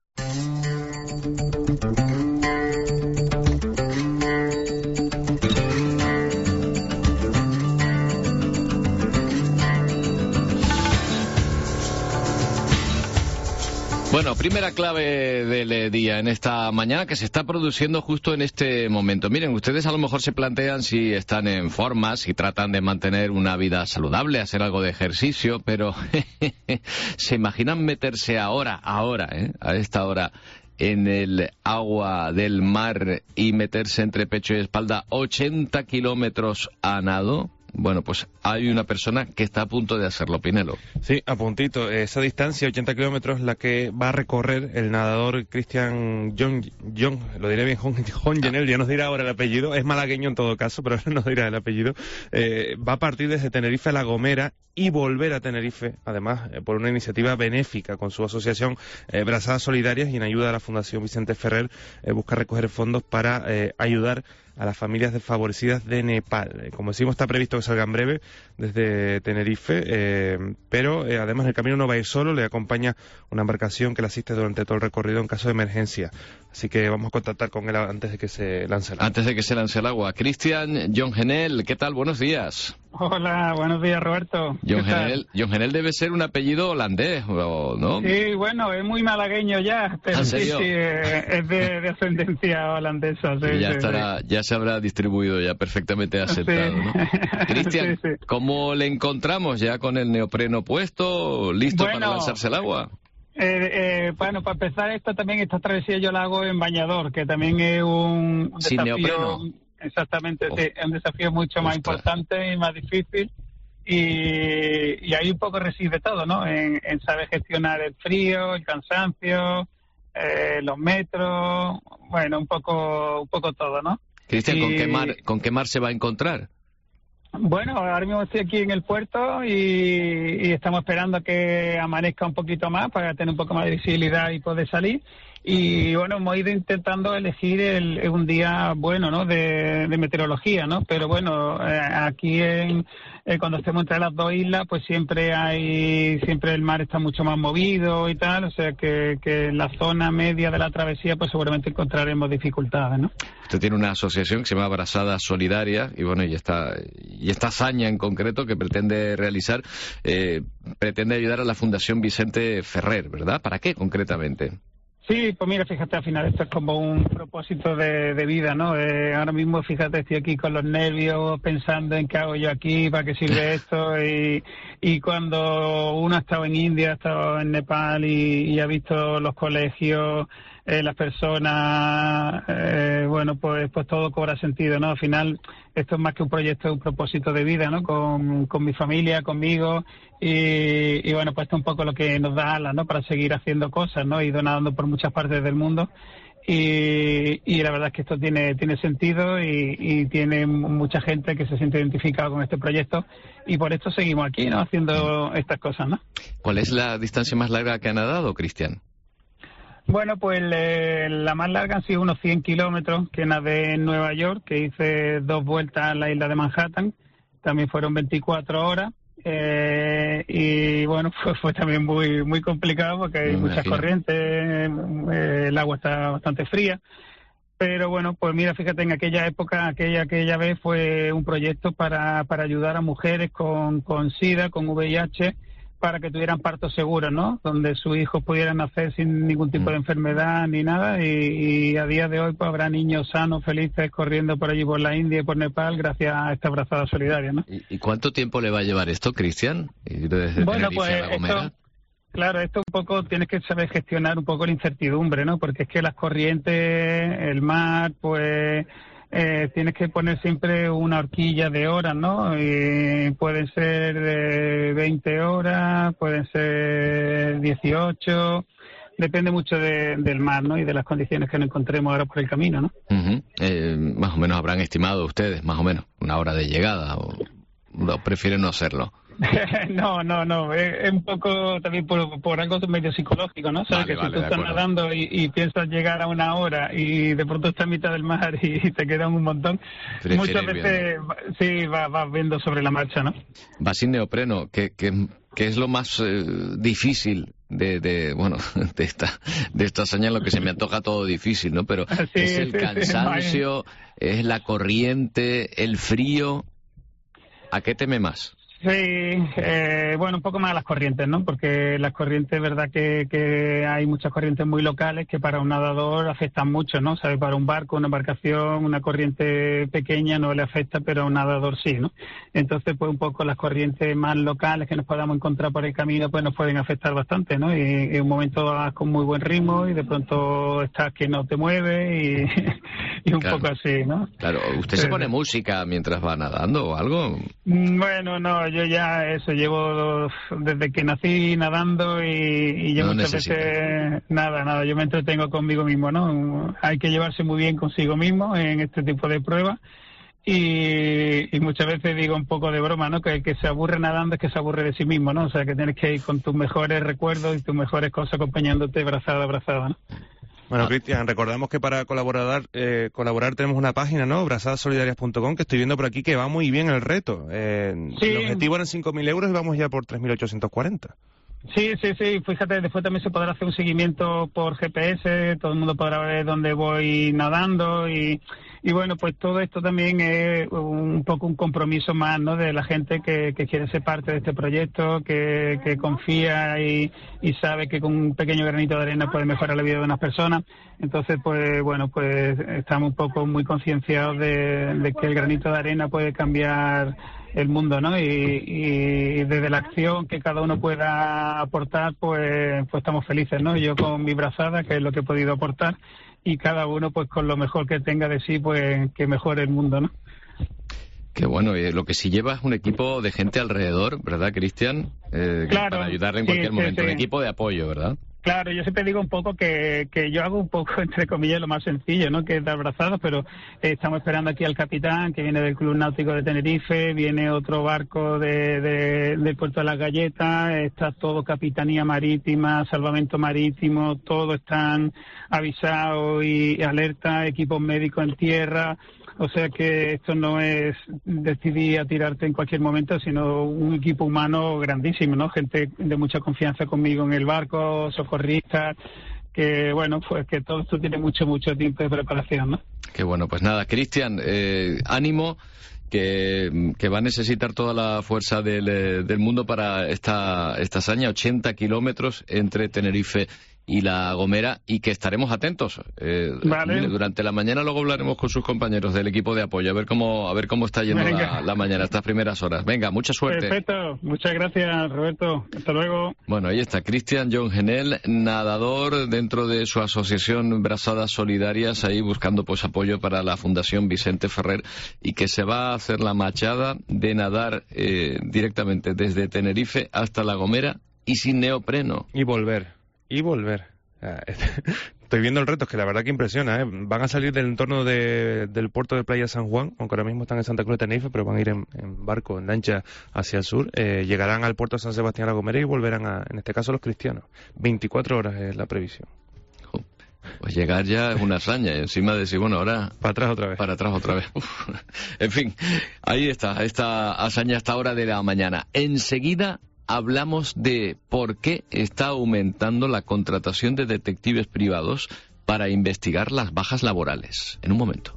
Bueno, primera clave del día en esta mañana que se está produciendo justo en este momento. Miren, ustedes a lo mejor se plantean si están en forma, si tratan de mantener una vida saludable, hacer algo de ejercicio, pero se imaginan meterse ahora, ahora, ¿eh? a esta hora, en el agua del mar y meterse entre pecho y espalda ochenta kilómetros a nado. Bueno, pues hay una persona que está a punto de hacerlo, Pinelo. Sí, a puntito. Esa distancia, ochenta kilómetros, la que va a recorrer el nadador Cristian John, John, lo diré bien, Jongenel, ya nos dirá ahora el apellido, es malagueño en todo caso, pero ahora nos dirá el apellido. Eh, va a partir desde Tenerife a La Gomera y volver a Tenerife, además, eh, por una iniciativa benéfica con su asociación eh, Brazadas Solidarias, y en ayuda de la Fundación Vicente Ferrer eh, busca recoger fondos para eh, ayudar a las familias desfavorecidas de Nepal. Como decimos, está previsto que salga en breve desde Tenerife, eh, pero eh, además el camino no va a ir solo, le acompaña una embarcación que le asiste durante todo el recorrido en caso de emergencia. Así que vamos a contactar con él antes de que se lance el agua. Antes de que se lance el agua. Cristian Jongenel, ¿qué tal? Buenos días. Hola, buenos días, Roberto. Jongenel, Jongenel debe ser un apellido holandés, ¿no? Sí, bueno, es muy malagueño ya, pero sí, sí, es de, de ascendencia holandesa. Sí, ya sí, estará, sí. ya se habrá distribuido, ya perfectamente aceptado, sí. ¿no? Cristian, sí, sí. ¿Cómo le encontramos? ¿Ya con el neopreno puesto, listo bueno, para lanzarse al agua? Eh, eh, bueno, para empezar, esta también, esta travesía yo la hago en bañador, que también es un, un Sin desafío... neopreno. Exactamente, oh. sí, es un desafío mucho más Ostras. importante y más difícil, y, y ahí un poco reside todo, ¿no? En, en saber gestionar el frío, el cansancio, eh, los metros, bueno, un poco un poco todo, ¿no? Cristian, ¿con qué mar, con qué mar se va a encontrar? Bueno, ahora mismo estoy aquí en el puerto y, y estamos esperando a que amanezca un poquito más para tener un poco más de visibilidad y poder salir. Y bueno, hemos ido intentando elegir el, un día bueno, ¿no? De, de meteorología, ¿no? Pero bueno, eh, aquí en, eh, cuando estemos entre las dos islas, pues siempre hay, siempre el mar está mucho más movido y tal, o sea que, que en la zona media de la travesía, pues seguramente encontraremos dificultades, ¿no? Usted tiene una asociación que se llama Brazadas Solidarias y bueno, y esta, y esta hazaña en concreto que pretende realizar, eh, pretende ayudar a la Fundación Vicente Ferrer, ¿verdad? ¿Para qué concretamente? Sí, pues mira, fíjate, al final esto es como un propósito de, de vida, ¿no? Eh, ahora mismo, fíjate, estoy aquí con los nervios, pensando en qué hago yo aquí, para qué sirve esto, y, y cuando uno ha estado en India, ha estado en Nepal y, y ha visto los colegios eh, las personas, eh, bueno, pues pues todo cobra sentido, ¿no? Al final, esto es más que un proyecto, es un propósito de vida, ¿no? Con, con mi familia, conmigo, y, y bueno, pues esto es un poco lo que nos da alas, ¿no? Para seguir haciendo cosas, ¿no? Y donando por muchas partes del mundo. Y, y la verdad es que esto tiene tiene sentido y, y tiene mucha gente que se siente identificada con este proyecto y por esto seguimos aquí, ¿no? Haciendo estas cosas, ¿no? ¿Cuál es la distancia más larga que ha nadado, Cristian? Bueno, pues eh, la más larga han sido unos cien kilómetros que nadé en Nueva York, que hice dos vueltas a la isla de Manhattan, también fueron veinticuatro horas. Eh, y bueno, fue, fue también muy muy complicado porque hay Me muchas imagino. corrientes, eh, el agua está bastante fría, pero bueno, pues mira, fíjate, en aquella época, aquella aquella vez fue un proyecto para, para ayudar a mujeres con, con SIDA, con V I H, para que tuvieran partos seguros, ¿no? Donde sus hijos pudieran nacer sin ningún tipo de enfermedad ni nada y, y a día de hoy pues habrá niños sanos, felices, corriendo por allí por la India y por Nepal gracias a esta brazada solidaria, ¿no? ¿Y, y cuánto tiempo le va a llevar esto, Cristian? Ir desde Bueno, Tenerife pues a La Gomera. esto, claro, esto un poco tienes que saber gestionar un poco la incertidumbre, ¿no? Porque es que las corrientes, el mar, pues eh, tienes que poner siempre una horquilla de horas, ¿no? Y pueden ser de veinte horas, pueden ser dieciocho, depende mucho de, del mar, ¿no? Y de las condiciones que nos encontremos ahora por el camino, ¿no? Ujú. Eh, más o menos habrán estimado ustedes, más o menos, una hora de llegada, o, o prefieren no hacerlo. No, no, no, es, es un poco también por, por algo medio psicológico, ¿no? Sabes Vale, que vale, si tú de estás acuerdo. nadando y, y piensas llegar a una hora y de pronto estás a mitad del mar y te quedan un montón, Prefieres muchas ir veces sí vas vas viendo sobre la marcha, ¿no? Va sin neopreno, que, que, que es lo más eh, difícil de, de, bueno, de esta, de esta hazaña, lo que se me antoja todo difícil, ¿no? Pero Sí, es el sí, sí, cansancio, es la corriente, el frío. ¿A qué teme más? Sí, eh, bueno, un poco más las corrientes, ¿no? Porque las corrientes, verdad que, que hay muchas corrientes muy locales que para un nadador afectan mucho, ¿no? ¿Sabes? Para un barco, una embarcación, una corriente pequeña no le afecta, pero a un nadador sí, ¿no? Entonces, pues un poco las corrientes más locales que nos podamos encontrar por el camino, pues nos pueden afectar bastante, ¿no? Y en un momento vas con muy buen ritmo y de pronto estás que no te mueves y, y un Claro. poco así, ¿no? Claro, ¿usted se Eh, pone música mientras va nadando o algo? Bueno, no, yo ya eso llevo desde que nací nadando y, y yo No muchas necesita. veces nada, nada, yo me entretengo conmigo mismo, ¿no? Hay que llevarse muy bien consigo mismo en este tipo de pruebas y, y muchas veces digo un poco de broma, ¿no? Que el que se aburre nadando es que se aburre de sí mismo, ¿no? O sea, que tienes que ir con tus mejores recuerdos y tus mejores cosas acompañándote brazada a brazada, ¿no? Bueno, Cristian, recordamos que para colaborar eh, colaborar tenemos una página, ¿no? brazadas solidarias punto com, que estoy viendo por aquí que va muy bien el reto. Eh, Sí. El objetivo eran cinco mil euros y vamos ya por tres mil ochocientos cuarenta. Sí, sí, sí, fíjate, después también se podrá hacer un seguimiento por G P S, todo el mundo podrá ver dónde voy nadando y, y bueno, pues todo esto también es un poco un compromiso más, ¿no? De la gente que, que quiere ser parte de este proyecto, que, que confía y, y sabe que con un pequeño granito de arena puede mejorar la vida de unas personas. Entonces, pues bueno, pues estamos un poco muy concienciados de, de que el granito de arena puede cambiar el mundo, ¿no? Y, y desde la acción que cada uno pueda aportar, pues, pues estamos felices, ¿no? Yo con mi brazada, que es lo que he podido aportar, y cada uno, pues con lo mejor que tenga de sí, pues que mejore el mundo, ¿no? Qué bueno, y lo que sí lleva es un equipo de gente alrededor, ¿verdad, Cristian? Eh, Claro, para ayudarle en sí, cualquier sí, momento, sí. un equipo de apoyo, ¿verdad? Claro, yo siempre digo un poco que, que yo hago un poco, entre comillas, lo más sencillo, ¿no? Que es dar brazadas, pero eh, estamos esperando aquí al capitán, que viene del Club Náutico de Tenerife, viene otro barco de, de, del Puerto de las Galletas, está todo Capitanía Marítima, Salvamento Marítimo, todos están avisados y alerta, equipos médicos en tierra. O sea que esto no es decidir a tirarte en cualquier momento, sino un equipo humano grandísimo, ¿no? Gente de mucha confianza conmigo en el barco, socorristas, que bueno, pues que todo esto tiene mucho, mucho tiempo de preparación, ¿no? Qué bueno, pues nada, Cristian, eh, ánimo, que, que va a necesitar toda la fuerza del, eh, del mundo para esta, esta hazaña, ochenta kilómetros entre Tenerife y La Gomera, y que estaremos atentos eh, Vale. durante la mañana. Luego hablaremos con sus compañeros del equipo de apoyo a ver cómo a ver cómo está yendo la, la mañana, estas primeras horas. Venga, mucha suerte. Perfecto, muchas gracias, Roberto. Hasta luego. Bueno, ahí está Cristian John Genel, nadador dentro de su asociación Brazadas Solidarias, ahí buscando pues apoyo para la Fundación Vicente Ferrer, y que se va a hacer la machada de nadar eh, directamente desde Tenerife hasta La Gomera y sin neopreno. Y volver. Y volver. Estoy viendo el reto, es que la verdad que impresiona, ¿eh? Van a salir del entorno de, del puerto de Playa San Juan, aunque ahora mismo están en Santa Cruz de Tenerife, pero van a ir en, en barco, en lancha hacia el sur. Eh, llegarán al puerto de San Sebastián La Gomera y volverán a, en este caso, los cristianos. veinticuatro horas es la previsión. Pues llegar ya es una hazaña, encima de decir, bueno, ahora... Para atrás otra vez. Para atrás otra vez. Uf. En fin, ahí está, esta hazaña a esta hora de la mañana. Enseguida hablamos de por qué está aumentando la contratación de detectives privados para investigar las bajas laborales. En un momento.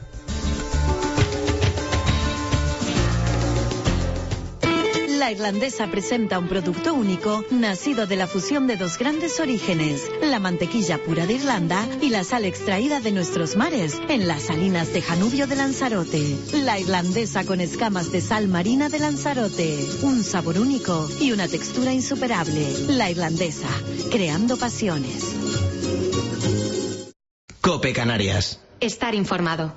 La Irlandesa presenta un producto único nacido de la fusión de dos grandes orígenes, la mantequilla pura de Irlanda y la sal extraída de nuestros mares en las salinas de Janubio de Lanzarote. La Irlandesa con escamas de sal marina de Lanzarote, un sabor único y una textura insuperable. La Irlandesa, creando pasiones. COPE Canarias. Estar informado.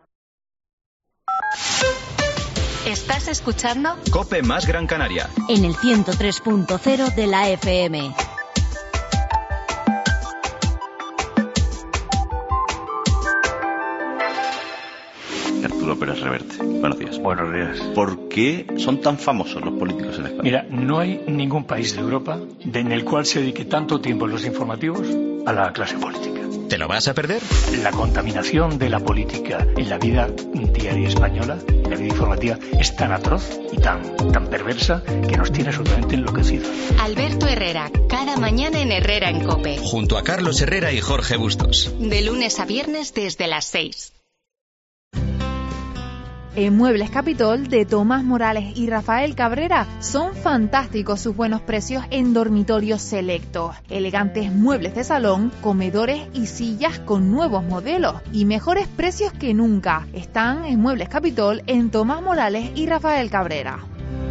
¿Estás escuchando? COPE más Gran Canaria. En el ciento tres punto cero de la F M. Arturo Pérez Reverte. Buenos días. Buenos días. ¿Por qué son tan famosos los políticos en España? Mira, no hay ningún país de Europa de, en el cual se dedique tanto tiempo en los informativos a la clase política. ¿Te lo vas a perder? La contaminación de la política en la vida diaria española, en la vida informativa, es tan atroz y tan, tan perversa que nos tiene absolutamente enloquecidos. Alberto Herrera, cada mañana en Herrera en COPE. Junto a Carlos Herrera y Jorge Bustos. De lunes a viernes desde las seis. En Muebles Capitol de Tomás Morales y Rafael Cabrera son fantásticos sus buenos precios en dormitorios selectos. Elegantes muebles de salón, comedores y sillas con nuevos modelos y mejores precios que nunca. Están en Muebles Capitol en Tomás Morales y Rafael Cabrera.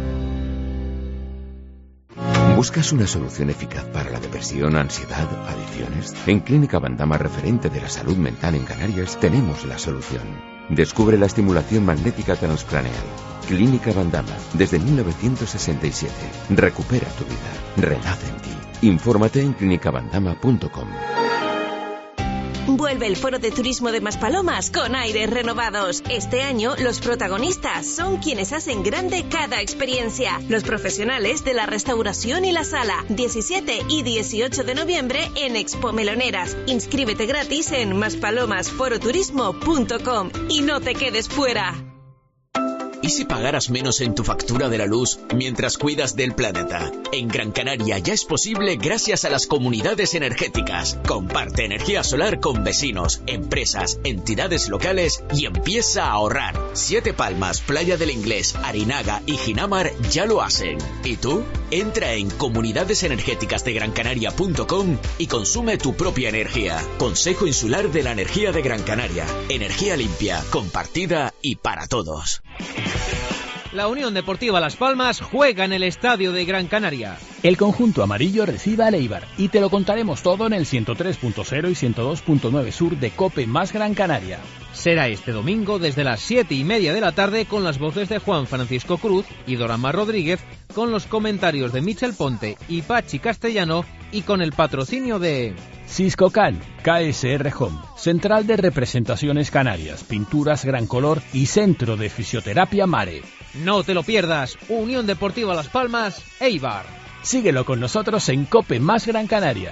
¿Buscas una solución eficaz para la depresión, ansiedad, adicciones? En Clínica Bandama, referente de la salud mental en Canarias, tenemos la solución. Descubre la estimulación magnética transcraneal. Clínica Bandama, desde mil novecientos sesenta y siete. Recupera tu vida. Renace en ti. Infórmate en clínica bandama punto com. Vuelve el Foro de Turismo de Maspalomas con aires renovados. Este año los protagonistas son quienes hacen grande cada experiencia. Los profesionales de la restauración y la sala. diecisiete y dieciocho de noviembre en Expo Meloneras. Inscríbete gratis en maspalomas foro turismo punto com y no te quedes fuera. ¿Y si pagaras menos en tu factura de la luz mientras cuidas del planeta? En Gran Canaria ya es posible gracias a las comunidades energéticas. Comparte energía solar con vecinos, empresas, entidades locales y empieza a ahorrar. Siete Palmas, Playa del Inglés, Arinaga y Ginamar ya lo hacen. ¿Y tú? Entra en comunidades energéticas de gran canaria punto com y consume tu propia energía. Consejo Insular de la Energía de Gran Canaria. Energía limpia, compartida y para todos. La Unión Deportiva Las Palmas juega en el Estadio de Gran Canaria. El conjunto amarillo recibe al Eibar y te lo contaremos todo en el ciento tres punto cero y ciento dos punto nueve Sur de COPE más Gran Canaria. Será este domingo desde las siete y media de la tarde con las voces de Juan Francisco Cruz y Dorama Rodríguez, con los comentarios de Michel Ponte y Pachi Castellano y con el patrocinio de... Siscocal, K S R Home, Central de Representaciones Canarias, Pinturas Gran Color y Centro de Fisioterapia Mare. No te lo pierdas, Unión Deportiva Las Palmas, Eibar. Síguelo con nosotros en COPE más Gran Canaria.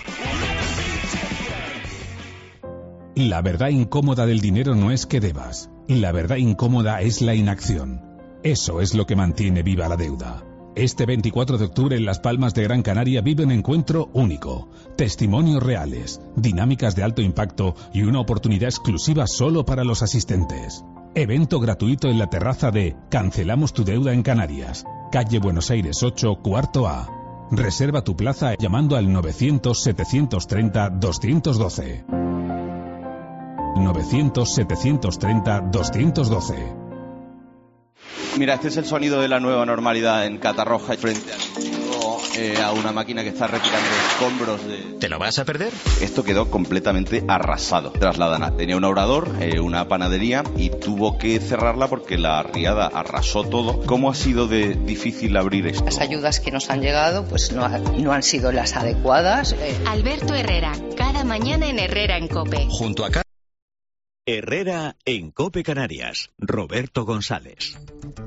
La verdad incómoda del dinero no es que debas. La verdad incómoda es la inacción. Eso es lo que mantiene viva la deuda. Este veinticuatro de octubre en Las Palmas de Gran Canaria vive un encuentro único. Testimonios reales, dinámicas de alto impacto y una oportunidad exclusiva solo para los asistentes. Evento gratuito en la terraza de Cancelamos tu deuda en Canarias, calle Buenos Aires ocho, cuarto A. Reserva tu plaza llamando al novecientos, setecientos treinta, doscientos doce. novecientos, setecientos treinta, doscientos doce. Mira, este es el sonido de la nueva normalidad en Catarroja, frente a, eh, a una máquina que está retirando escombros de... ¿Te lo vas a perder? Esto quedó completamente arrasado. Trasladan, tenía un obrador, eh, una panadería, y tuvo que cerrarla porque la riada arrasó todo. ¿Cómo ha sido de difícil abrir esto? Las ayudas que nos han llegado pues no, ha, no han sido las adecuadas. Eh. Alberto Herrera, cada mañana en Herrera en COPE. Junto a Herrera en COPE Canarias. Roberto González.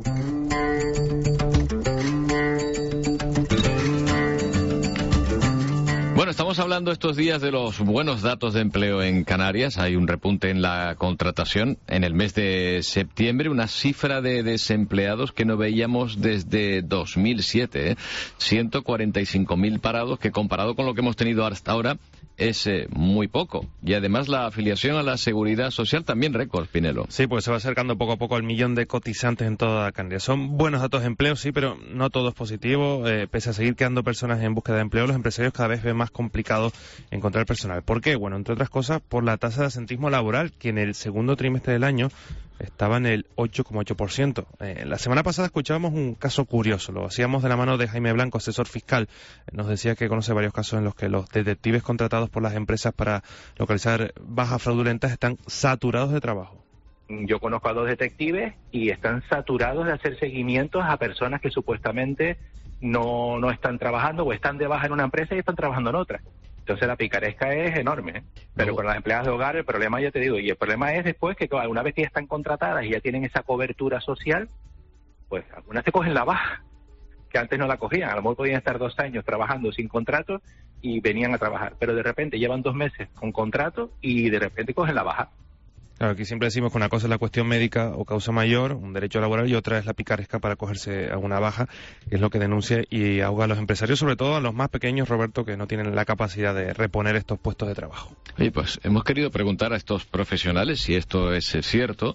Bueno, estamos hablando estos días de los buenos datos de empleo en Canarias. Hay un repunte en la contratación en el mes de septiembre, una cifra de desempleados que no veíamos desde dos mil siete, ¿eh? ciento cuarenta y cinco mil parados, que comparado con lo que hemos tenido hasta ahora es eh, muy poco. Y además la afiliación a la Seguridad Social también récord, Pinelo. Sí, pues se va acercando poco a poco al millón de cotizantes en toda Canarias. Son buenos datos de empleo, sí, pero no todo es positivo. Eh, pese a seguir quedando personas en búsqueda de empleo, los empresarios cada vez ven más complicado encontrar personal. ¿Por qué? Bueno, entre otras cosas, por la tasa de asentismo laboral, que en el segundo trimestre del año estaba en el ocho coma ocho por ciento. Eh, la semana pasada escuchábamos un caso curioso, lo hacíamos de la mano de Jaime Blanco, asesor fiscal. Nos decía que conoce varios casos en los que los detectives contratados por las empresas para localizar bajas fraudulentas están saturados de trabajo. Yo conozco a dos detectives y están saturados de hacer seguimientos a personas que supuestamente no, no están trabajando o están de baja en una empresa y están trabajando en otra. Entonces la picaresca es enorme, ¿eh? Pero no. Con las empleadas de hogar el problema, ya te digo, y el problema es después que una vez que ya están contratadas y ya tienen esa cobertura social, pues algunas te cogen la baja, que antes no la cogían. A lo mejor podían estar dos años trabajando sin contrato y venían a trabajar, pero de repente llevan dos meses con contrato y de repente cogen la baja. Claro, aquí siempre decimos que una cosa es la cuestión médica o causa mayor, un derecho laboral, y otra es la picaresca para cogerse a una baja, que es lo que denuncia y ahoga a los empresarios, sobre todo a los más pequeños, Roberto, que no tienen la capacidad de reponer estos puestos de trabajo. Oye, pues hemos querido preguntar a estos profesionales si esto es cierto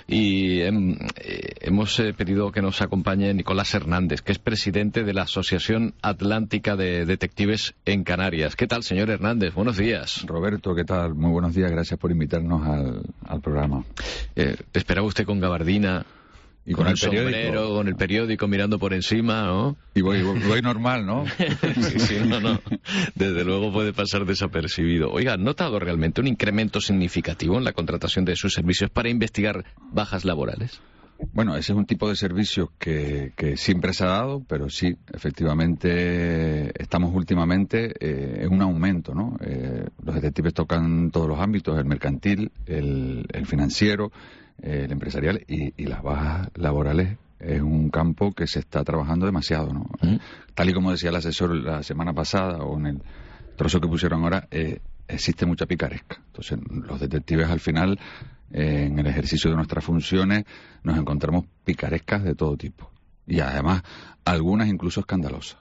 y hem, eh, hemos eh, pedido que nos acompañe Nicolás Hernández, que es presidente de la Asociación Atlántica de Detectives en Canarias. ¿Qué tal, señor Hernández? Buenos días. Roberto, ¿qué tal? Muy buenos días, gracias por invitarnos al... al programa. Eh, ¿Esperaba usted con gabardina y con, con el, el sombrero, con el periódico mirando por encima, ¿no? Y voy, voy, voy normal, ¿no? sí, sí, no, no. Desde luego puede pasar desapercibido. Oiga, ¿han notado realmente un incremento significativo en la contratación de sus servicios para investigar bajas laborales? Bueno, ese es un tipo de servicios que, que siempre se ha dado, pero sí, efectivamente, estamos últimamente eh, en un aumento, ¿no? Eh, los detectives tocan todos los ámbitos, el mercantil, el, el financiero, eh, el empresarial y, y las bajas laborales. Es un campo que se está trabajando demasiado, ¿no? ¿Mm? Tal y como decía el asesor la semana pasada o en el trozo que pusieron ahora, eh, existe mucha picaresca. Entonces, los detectives al final, eh, en el ejercicio de nuestras funciones, nos encontramos picarescas de todo tipo. Y además, algunas incluso escandalosas.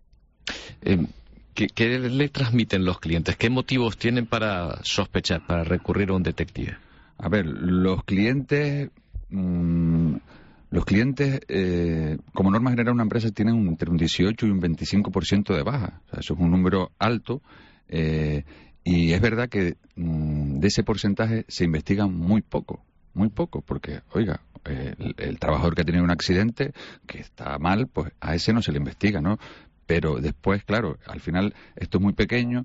Eh, ¿qué, ¿Qué le transmiten los clientes? ¿Qué motivos tienen para sospechar, para recurrir a un detective? A ver, los clientes... Mmm, Los clientes, eh, como norma general, una empresa tienen un, entre un dieciocho y un veinticinco por ciento de baja. O sea, eso es un número alto. Eh, y es verdad que mmm, de ese porcentaje se investiga muy poco. Muy poco, porque, oiga, eh, el, el trabajador que ha tenido un accidente, que está mal, pues a ese no se le investiga, ¿no? Pero después, claro, al final esto es muy pequeño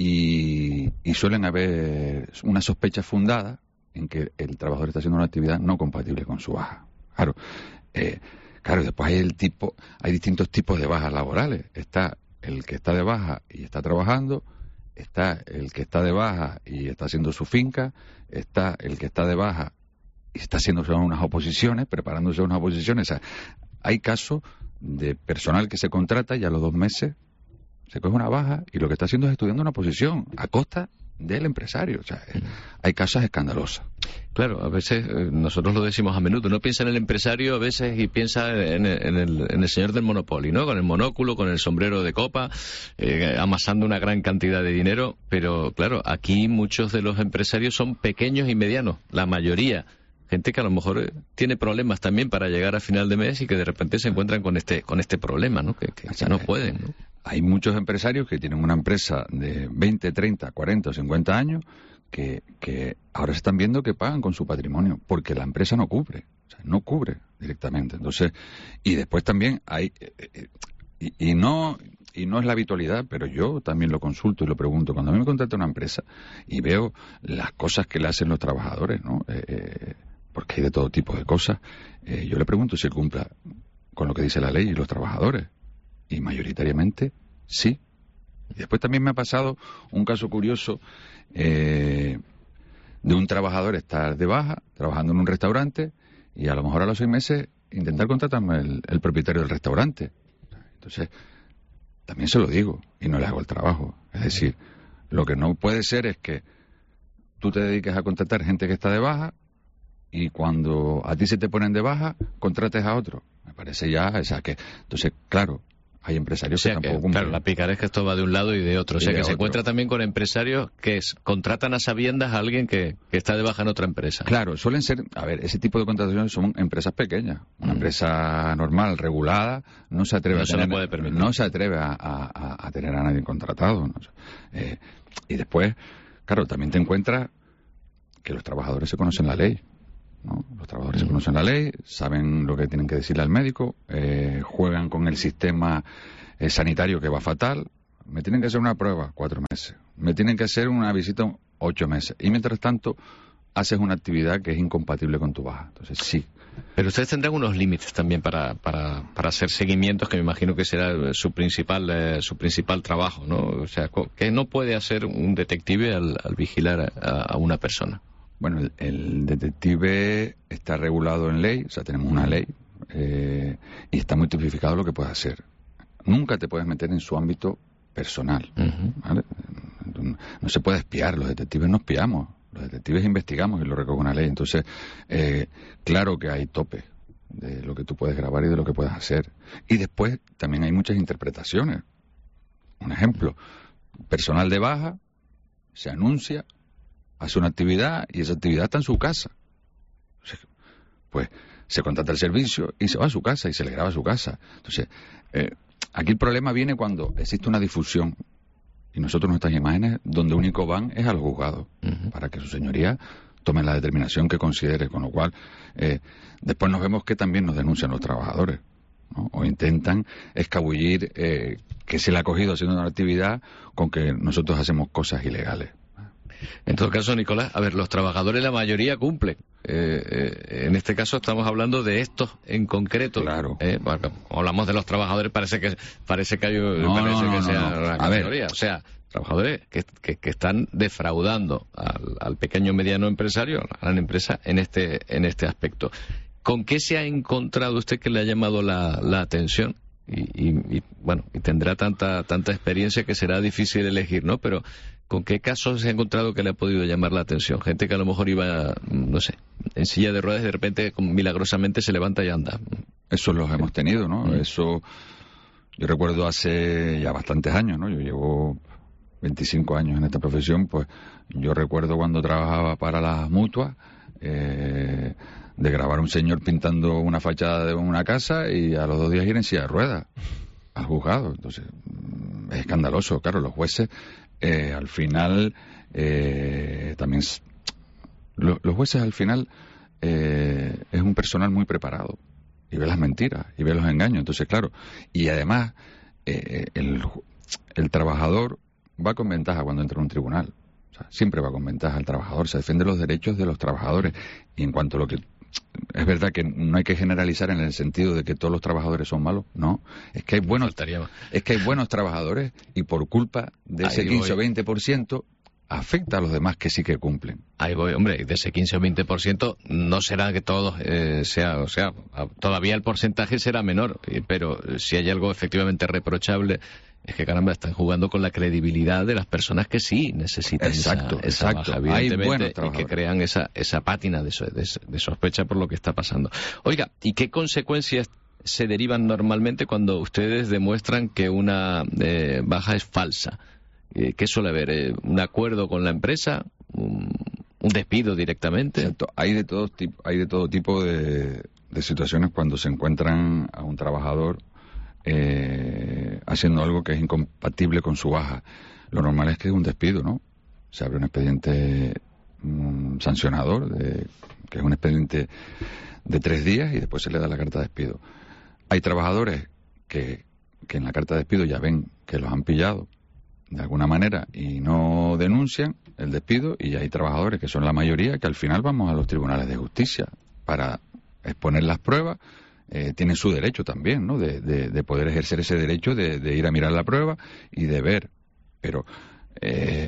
y, y suelen haber una sospecha fundada en que el trabajador está haciendo una actividad no compatible con su baja. Claro, eh, claro, después hay el tipo, hay distintos tipos de bajas laborales. Está el que está de baja y está trabajando, está el que está de baja y está haciendo su finca, está el que está de baja y está haciendo unas oposiciones, preparándose unas oposiciones. O sea, hay casos de personal que se contrata y a los dos meses se coge una baja y lo que está haciendo es estudiando una posición a costa del empresario. O sea, eh, hay casos escandalosos. Claro, a veces eh, nosotros lo decimos a menudo, no piensa en el empresario a veces y piensa en, en, el, en el señor del Monopoly, ¿no? Con el monóculo, con el sombrero de copa, eh, amasando una gran cantidad de dinero, pero claro, aquí muchos de los empresarios son pequeños y medianos, la mayoría gente que a lo mejor eh, tiene problemas también para llegar a final de mes y que de repente se encuentran con este con este problema, ¿no? Que, que ya no pueden, ¿no? Hay muchos empresarios que tienen una empresa de veinte, treinta, cuarenta o cincuenta años que, que ahora se están viendo que pagan con su patrimonio, porque la empresa no cubre, o sea, no cubre directamente. Entonces, y después también hay, eh, y, y no y no es la habitualidad, pero yo también lo consulto y lo pregunto. Cuando a mí me contrata una empresa y veo las cosas que le hacen los trabajadores, ¿no? Eh, eh, porque hay de todo tipo de cosas, eh, yo le pregunto si él cumpla con lo que dice la ley y los trabajadores. Y mayoritariamente sí. Y después también me ha pasado un caso curioso eh, de un trabajador estar de baja, trabajando en un restaurante, y a lo mejor a los seis meses intentar contratarme el, el propietario del restaurante. Entonces, también se lo digo y no le hago el trabajo. Es decir, lo que no puede ser es que tú te dediques a contratar gente que está de baja y cuando a ti se te ponen de baja, contrates a otro. Me parece ya, o sea que, entonces, claro, hay empresarios o sea, que que, tampoco cumplen. Claro, la picaresca esto va de un lado y de otro. O sea, Y de que se otro. encuentra también con empresarios que es, contratan a sabiendas a alguien que, que está de baja en otra empresa. Claro, suelen ser, a ver, ese tipo de contrataciones son empresas pequeñas. Una Mm. empresa normal, regulada, no se atreve No a se lo tener, puede permitir. no se atreve a, a- a tener a nadie contratado. ¿no? Eh, y después, claro, también te encuentras que los trabajadores se conocen la ley. ¿no? Los trabajadores se conocen la ley, saben lo que tienen que decirle al médico, eh, juegan con el sistema eh, sanitario que va fatal. Me tienen que hacer una prueba, cuatro meses. Me tienen que hacer una visita, ocho meses. Y mientras tanto, haces una actividad que es incompatible con tu baja. Entonces, sí. Pero ustedes tendrán unos límites también para, para, para hacer seguimientos, que me imagino que será eh, su principal eh, su principal trabajo, ¿no? O sea, co- ¿qué no puede hacer un detective al, al vigilar a, a una persona? Bueno, el, el detective está regulado en ley, o sea, tenemos una ley eh, y está muy tipificado lo que puede hacer. Nunca te puedes meter en su ámbito personal. ¿vale? No se puede espiar, los detectives no espiamos, los detectives investigamos y lo recoge una ley. Entonces, eh, claro que hay tope de lo que tú puedes grabar y de lo que puedes hacer. Y después también hay muchas interpretaciones. Un ejemplo, personal de baja se anuncia, hace una actividad y esa actividad está en su casa. O sea, pues se contrata el servicio y se va a su casa y se le graba a su casa. Entonces, eh, aquí el problema viene cuando existe una difusión y nosotros nuestras imágenes donde único van es a los juzgados uh-huh. para que su señoría tome la determinación que considere, con lo cual eh, después nos vemos que también nos denuncian los trabajadores, ¿no? O intentan escabullir eh, que se le ha cogido haciendo una actividad con que nosotros hacemos cosas ilegales. En todo caso, Nicolás, a ver, los trabajadores la mayoría cumplen. Eh, eh, en este caso estamos hablando de estos en concreto. Claro. Eh, bueno, como hablamos de los trabajadores, parece que parece que hay No, parece no, no, que no, sea no. la A ver. mayoría. O sea, trabajadores que, que, que están defraudando al, al pequeño mediano empresario, a la gran empresa, en este en este aspecto. ¿Con qué se ha encontrado usted que le ha llamado la, la atención? Y, y, y bueno, y tendrá tanta tanta experiencia que será difícil elegir, ¿no? Pero ¿con qué casos se ha encontrado que le ha podido llamar la atención? Gente que a lo mejor iba, no sé, en silla de ruedas y de repente milagrosamente se levanta y anda. Eso los hemos tenido, ¿no? Mm. Eso yo recuerdo hace ya bastantes años, ¿no? Yo llevo veinticinco años en esta profesión, pues yo recuerdo cuando trabajaba para las mutuas, eh, de grabar a un señor pintando una fachada de una casa y a los dos días ir en silla de ruedas al juzgado. Entonces, es escandaloso. Claro, los jueces eh, al final eh, también... s- lo- los jueces al final eh, es un personal muy preparado y ve las mentiras y ve los engaños. Entonces, claro, y además eh, el, ju- el trabajador va con ventaja cuando entra en un tribunal. O sea, siempre va con ventaja el trabajador, se defiende los derechos de los trabajadores. Y en cuanto a lo que... Es verdad que no hay que generalizar en el sentido de que todos los trabajadores son malos, no. Es que hay buenos, Faltaría más. es que hay buenos trabajadores y por culpa de ese Ahí quince o voy. veinte por ciento afecta a los demás que sí que cumplen. Ahí voy, hombre, y de ese quince o veinte por ciento no será que todos eh, sea, o sea, a- todavía el porcentaje será menor, eh, pero si hay algo efectivamente reprochable es que, caramba, están jugando con la credibilidad de las personas que sí necesitan Exacto, esa, esa exacto. baja, Hay evidentemente, buenos y que trabajadores. crean esa, esa pátina de, so- de, de sospecha por lo que está pasando. Oiga, ¿y qué consecuencias se derivan normalmente cuando ustedes demuestran que una eh, baja es falsa? Eh, ¿Qué suele haber? Eh, ¿Un acuerdo con la empresa? ¿Un, un despido directamente. Exacto. Hay de todo tipo, hay de todo tipo de, de situaciones cuando se encuentran a un trabajador eh, haciendo algo que es incompatible con su baja. Lo normal es que es un despido, ¿no? Se abre un expediente um, sancionador, de, que es un expediente de tres días y después se le da la carta de despido. Hay trabajadores que, que en la carta de despido ya ven que los han pillado de alguna manera y no denuncian el despido, y hay trabajadores, que son la mayoría, que al final vamos a los tribunales de justicia para exponer las pruebas. Eh, tienen su derecho también, ¿no?, de, de, de poder ejercer ese derecho de, de ir a mirar la prueba y de ver. Pero eh,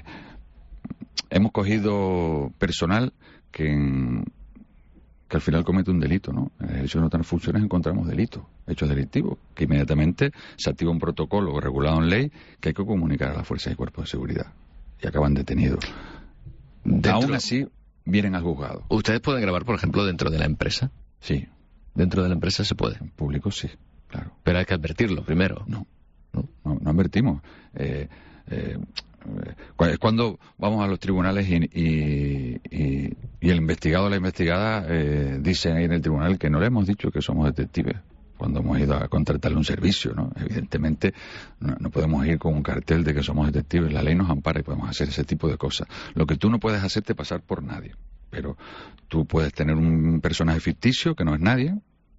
hemos cogido personal que, en, que al final comete un delito, ¿no? En el ejercicio de nuestras funciones encontramos delitos, hechos delictivos, que inmediatamente se activa un protocolo regulado en ley que hay que comunicar a las fuerzas y cuerpos de seguridad, y acaban detenidos. Dentro, Aún así, vienen al juzgado. ¿Ustedes pueden grabar, por ejemplo, dentro de la empresa? Sí. ¿Dentro de la empresa se puede? En público sí, claro. Pero hay que advertirlo primero. No, no, no, no advertimos. Eh, eh, es cuando vamos a los tribunales y, y, y, y el investigado o la investigada eh, dicen ahí en el tribunal que no le hemos dicho que somos detectives cuando hemos ido a contratarle un servicio, ¿no? Evidentemente no, no podemos ir con un cartel de que somos detectives. La ley nos ampara y podemos hacer ese tipo de cosas. Lo que tú no puedes hacerte pasar por nadie, pero tú puedes tener un personaje ficticio que no es nadie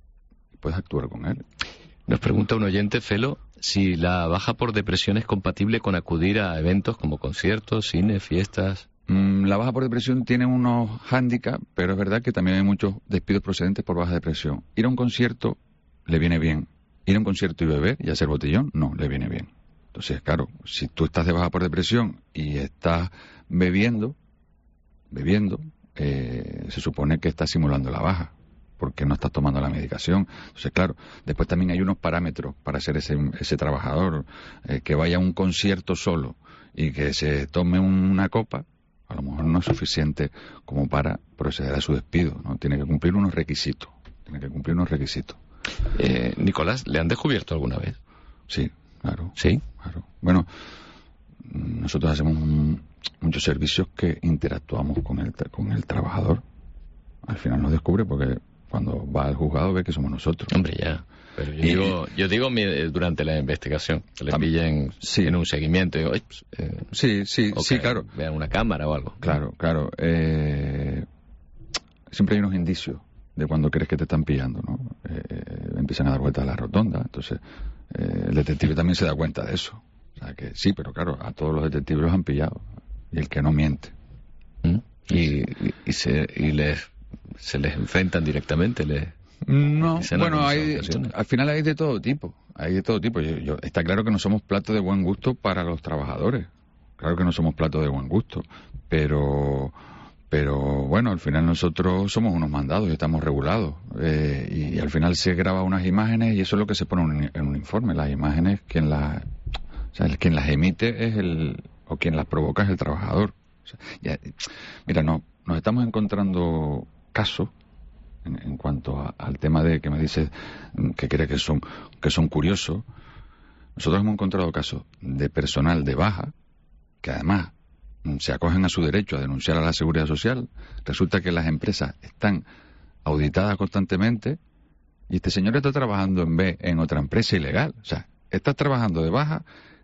y puedes actuar con él. Nos pregunta un oyente, Felo, si la baja por depresión es compatible con acudir a eventos como conciertos, cine, fiestas. Mm, la baja por depresión tiene unos hándicaps, pero es verdad que también hay muchos despidos procedentes por baja depresión. Ir a un concierto le viene bien. Ir a un concierto y beber y hacer botellón, no, le viene bien. Entonces, claro, si tú estás de baja por depresión y estás bebiendo, bebiendo, eh, se supone que estás simulando la baja, porque no estás tomando la medicación. Entonces, claro, después también hay unos parámetros para ser ese, ese trabajador, eh, que vaya a un concierto solo y que se tome una copa, a lo mejor no es suficiente como para proceder a su despido, ¿no? Tiene que cumplir unos requisitos, tiene que cumplir unos requisitos. Eh, Nicolás, ¿le han descubierto alguna vez? Sí, claro. ¿Sí? Claro. Bueno, nosotros hacemos un, muchos servicios que interactuamos con el, con el trabajador. Al final nos descubre porque cuando va al juzgado ve que somos nosotros. Hombre, ya. Pero yo, y, digo, yo digo durante la investigación, que le pillen sí. en un seguimiento. Digo, pues, eh, sí, sí, sí, claro. Vean una cámara o algo. Claro, claro. Eh, siempre hay unos indicios de cuando crees que te están pillando, ¿no? Eh, empiezan a dar vueltas a la rotonda. Entonces, eh, el detective también se da cuenta de eso. O sea, que sí, pero claro, a todos los detectives los han pillado. Y el que no miente. ¿Mm? Y, y, y, se, y les, se les enfrentan directamente, les... No, bueno, hay, al final hay de todo tipo, hay de todo tipo. Yo, yo, está claro que no somos plato de buen gusto para los trabajadores, claro que no somos plato de buen gusto, pero, pero bueno, al final nosotros somos unos mandados y estamos regulados, eh, y, y al final se graba unas imágenes y eso es lo que se pone en un, en un informe. Las imágenes, quien las, o sea, quien las emite es el, o quien las provoca es el trabajador. O sea, ya, mira, no, nos estamos encontrando casos. En, en cuanto a, al tema de que me dices que cree que son que son curiosos, nosotros hemos encontrado casos de personal de baja que además se acogen a su derecho a denunciar a la Seguridad Social. Resulta que las empresas están auditadas constantemente y este señor está trabajando en B en otra empresa ilegal. O sea, estás trabajando de baja,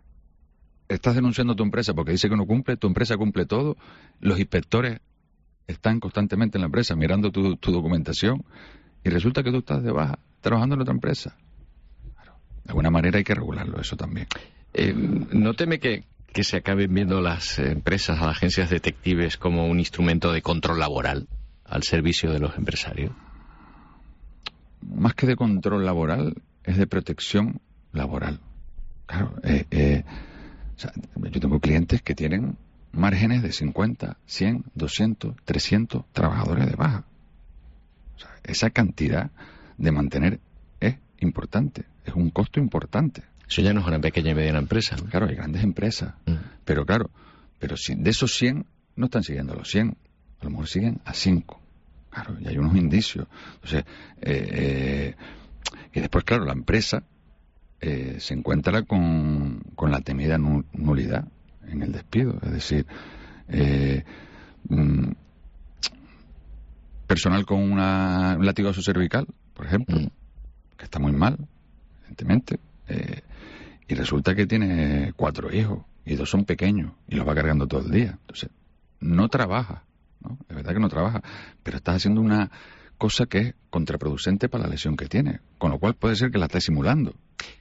estás denunciando a tu empresa porque dice que no cumple, tu empresa cumple todo, los inspectores están constantemente en la empresa mirando tu, tu documentación y resulta que tú estás de baja trabajando en otra empresa. Claro, de alguna manera hay que regularlo eso también. Eh, ¿No teme que, que se acaben viendo las empresas, las agencias detectives como un instrumento de control laboral al servicio de los empresarios? Más que de control laboral, es de protección laboral. Claro, eh, eh, o sea, yo tengo clientes que tienen márgenes de cincuenta, cien, doscientos, trescientos trabajadores de baja. O sea, esa cantidad de mantener es importante, es un costo importante. Eso ya no es una pequeña y mediana empresa, ¿no? Claro, hay grandes empresas, mm. pero claro, pero si de esos cien no están siguiendo a los cien, a lo mejor siguen a cinco. Claro, y hay unos indicios. Entonces, eh, eh, y después, claro, la empresa eh, se encuentra con, con la temida nulidad en el despido, es decir, eh, personal con una, un latigazo cervical, por ejemplo, mm. que está muy mal, evidentemente, eh, y resulta que tiene cuatro hijos, y dos son pequeños, y los va cargando todo el día. Entonces, no trabaja, ¿no? Es verdad que no trabaja, pero estás haciendo una cosa que es contraproducente para la lesión que tiene, con lo cual puede ser que la esté simulando.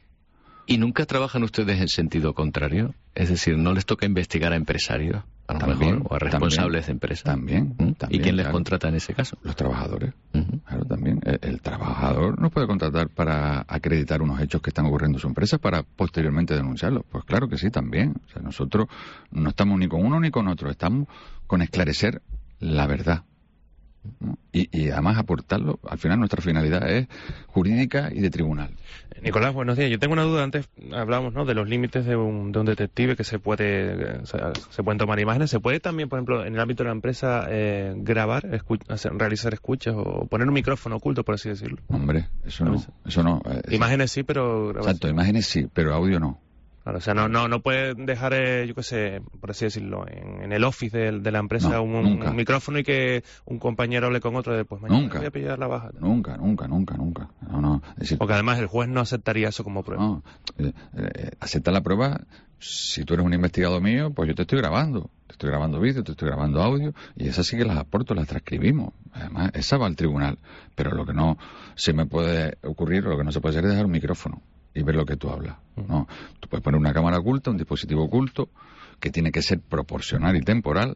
¿Y nunca trabajan ustedes en sentido contrario? Es decir, ¿no les toca investigar a empresarios, a lo También, mejor, o a responsables también, de empresas? También, ¿Mm? también. ¿Y quién les claro. contrata en ese caso? Los trabajadores. Uh-huh. Claro, también. El, el trabajador no puede contratar para acreditar unos hechos que están ocurriendo en su empresa para posteriormente denunciarlos. Pues claro que sí, también. O sea, nosotros no estamos ni con uno ni con otro, estamos con esclarecer la verdad, ¿no? Y, y además aportarlo. Al final nuestra finalidad es jurídica y de tribunal. Nicolás, buenos días. Yo tengo una duda. Antes hablábamos, ¿no?, de los límites de un, de un detective, que se puede, o sea, se pueden tomar imágenes. ¿Se puede también, por ejemplo, en el ámbito de la empresa, eh, grabar, escu hacer, realizar escuchas o poner un micrófono oculto, por así decirlo? Hombre, eso no. Eso no eh, imágenes sí, pero grabación. Exacto, imágenes sí, pero audio no. Claro, o sea, no, no, no puedes dejar, eh, yo qué sé, por así decirlo, en, en el office de, de la empresa no, un, un micrófono y que un compañero hable con otro de, pues mañana nunca, voy a pillar la baja. Nunca, nunca, nunca, nunca. No, no. Es decir, porque además el juez no aceptaría eso como prueba. No, eh, eh, acepta la prueba. Si tú eres un investigado mío, pues yo te estoy grabando. Te estoy grabando vídeo, te estoy grabando audio, y esas sí que las aporto, las transcribimos. Además, esa va al tribunal. Pero lo que no se me puede ocurrir, o lo que no se puede hacer es dejar un micrófono y ver lo que tú hablas. No, tú puedes poner una cámara oculta, un dispositivo oculto, que tiene que ser proporcional y temporal,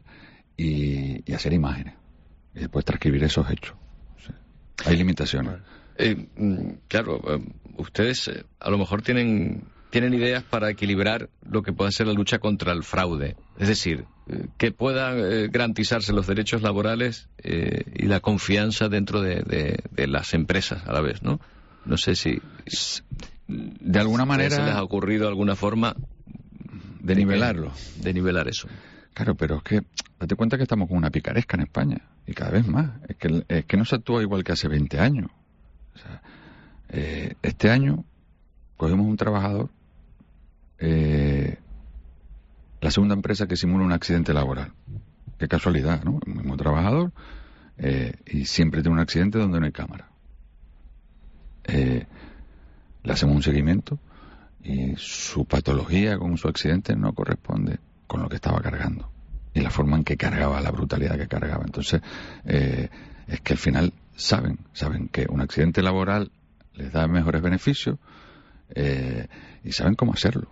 y, y hacer imágenes. Y después transcribir esos hechos. O sea, hay limitaciones. Eh, claro, eh, ustedes eh, a lo mejor tienen, tienen ideas para equilibrar lo que pueda ser la lucha contra el fraude. Es decir, eh, que puedan eh, garantizarse los derechos laborales eh, y la confianza dentro de, de, de las empresas a la vez, ¿no? No sé si... De alguna manera... ¿Se les ha ocurrido alguna forma de nivelarlo? De nivelar eso. Claro, pero es que, date cuenta que estamos con una picaresca en España, y cada vez más. Es que, es que no se actúa igual que hace veinte años. O sea, eh, este año cogemos un trabajador, eh, la segunda empresa que simula un accidente laboral. Qué casualidad, ¿no? El mismo trabajador, eh, y siempre tiene un accidente donde no hay cámara. Eh, le hacemos un seguimiento y su patología con su accidente no corresponde con lo que estaba cargando y la forma en que cargaba, la brutalidad que cargaba. Entonces, eh, es que al final saben, saben que un accidente laboral les da mejores beneficios, eh, y saben cómo hacerlo.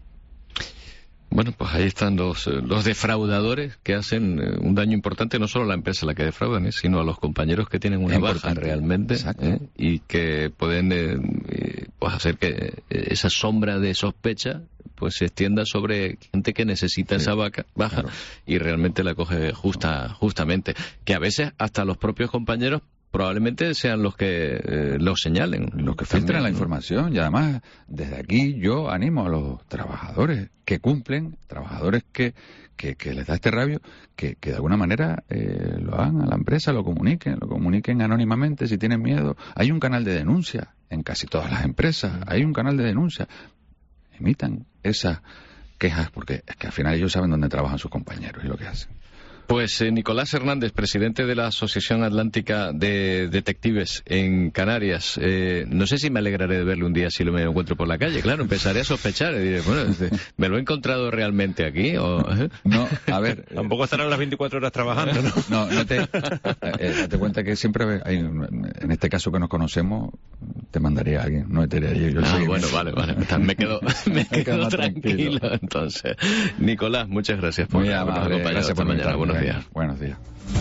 Bueno, pues ahí están los, los defraudadores que hacen eh, un daño importante, no solo a la empresa a la que defraudan, eh, sino a los compañeros que tienen una baja realmente, eh, y que pueden eh, eh, pues hacer que eh, esa sombra de sospecha pues se extienda sobre gente que necesita sí, esa vaca, baja, claro, y realmente la coge justa, justamente, que a veces hasta los propios compañeros probablemente sean los que eh, los señalen, los que filtran, ¿no?, la información. Y además, desde aquí yo animo a los trabajadores que cumplen, trabajadores que, que, que les da este rabio, que, que de alguna manera eh, lo hagan a la empresa, lo comuniquen, lo comuniquen anónimamente si tienen miedo. Hay un canal de denuncia en casi todas las empresas, hay un canal de denuncia. Emitan esas quejas, porque es que al final ellos saben dónde trabajan sus compañeros y lo que hacen. Pues eh, Nicolás Hernández, presidente de la Asociación Atlántica de Detectives en Canarias. Eh, no sé si me alegraré de verle un día si lo me encuentro por la calle. Claro, empezaré a sospechar. Y diré, bueno, ¿me lo he encontrado realmente aquí? ¿O... No, a ver... Tampoco estarán las veinticuatro horas trabajando, ¿no? No, no te... Eh, date cuenta que siempre hay... En este caso que nos conocemos, te mandaría a alguien. No te diría yo. Ah, bueno, vale, vale. Me quedo, me quedo tranquilo. tranquilo. Entonces, Nicolás, muchas gracias por habernos acompañado esta mañana. Buenos días. Buenos días.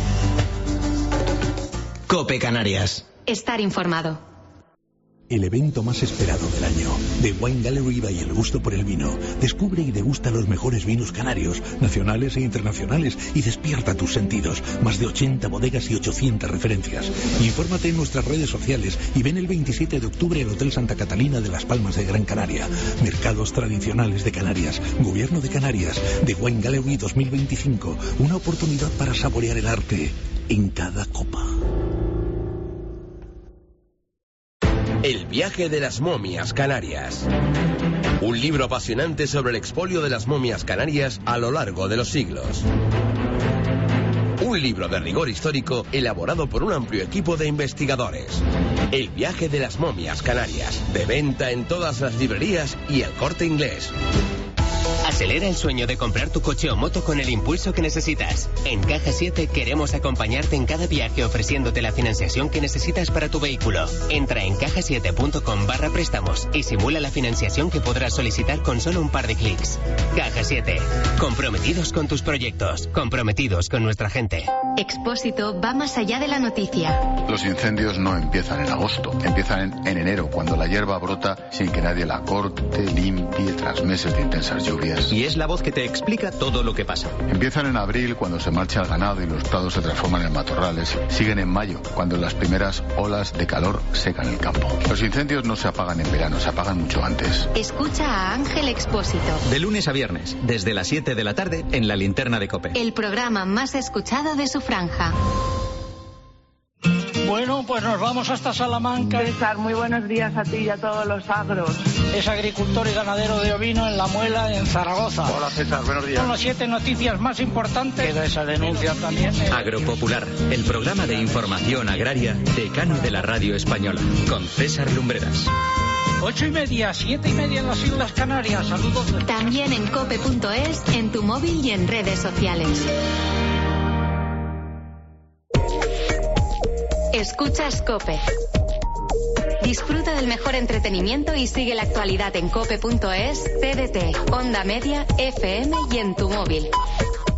COPE Canarias. Estar informado. El evento más esperado del año, The Wine Gallery by El Gusto por el Vino. Descubre y degusta los mejores vinos canarios, nacionales e internacionales, y despierta tus sentidos. Más de ochenta bodegas y ochocientas referencias. Infórmate en nuestras redes sociales y ven el veintisiete de octubre al Hotel Santa Catalina de Las Palmas de Gran Canaria. Mercados tradicionales de Canarias, Gobierno de Canarias, The Wine Gallery dos mil veinticinco. Una oportunidad para saborear el arte en cada copa. El viaje de las momias canarias. Un libro apasionante sobre el expolio de las momias canarias a lo largo de los siglos. Un libro de rigor histórico elaborado por un amplio equipo de investigadores. El viaje de las momias canarias. De venta en todas las librerías y El Corte Inglés. Acelera el sueño de comprar tu coche o moto con el impulso que necesitas. En Caja siete queremos acompañarte en cada viaje ofreciéndote la financiación que necesitas para tu vehículo. Entra en caja siete punto com barra préstamos y simula la financiación que podrás solicitar con solo un par de clics. Caja siete. Comprometidos con tus proyectos. Comprometidos con nuestra gente. Expósito va más allá de la noticia. Los incendios no empiezan en agosto, empiezan en, en enero, cuando la hierba brota sin que nadie la corte, limpie, tras meses de intensas lluvias. Y es la voz que te explica todo lo que pasa. Empiezan en abril, cuando se marcha el ganado y los prados se transforman en matorrales. Siguen en mayo, cuando las primeras olas de calor secan el campo. Los incendios no se apagan en verano, se apagan mucho antes. Escucha a Ángel Expósito. De lunes a viernes, desde las siete de la tarde, en la Linterna de COPE. El programa más escuchado de su franja. Bueno, pues nos vamos hasta Salamanca. César, muy buenos días a ti y a todos los agros. Es agricultor y ganadero de ovino en La Muela, en Zaragoza. Hola César, buenos días. Son las siete noticias más importantes. Queda esa denuncia también. Agropopular, el programa de información agraria decano de la radio española, con César Lumbreras. Ocho y media, siete y media en las Islas Canarias. Saludos. También en cope punto es, en tu móvil y en redes sociales. Escuchas COPE. Disfruta del mejor entretenimiento y sigue la actualidad en cope punto es, T D T, Onda Media, F M y en tu móvil.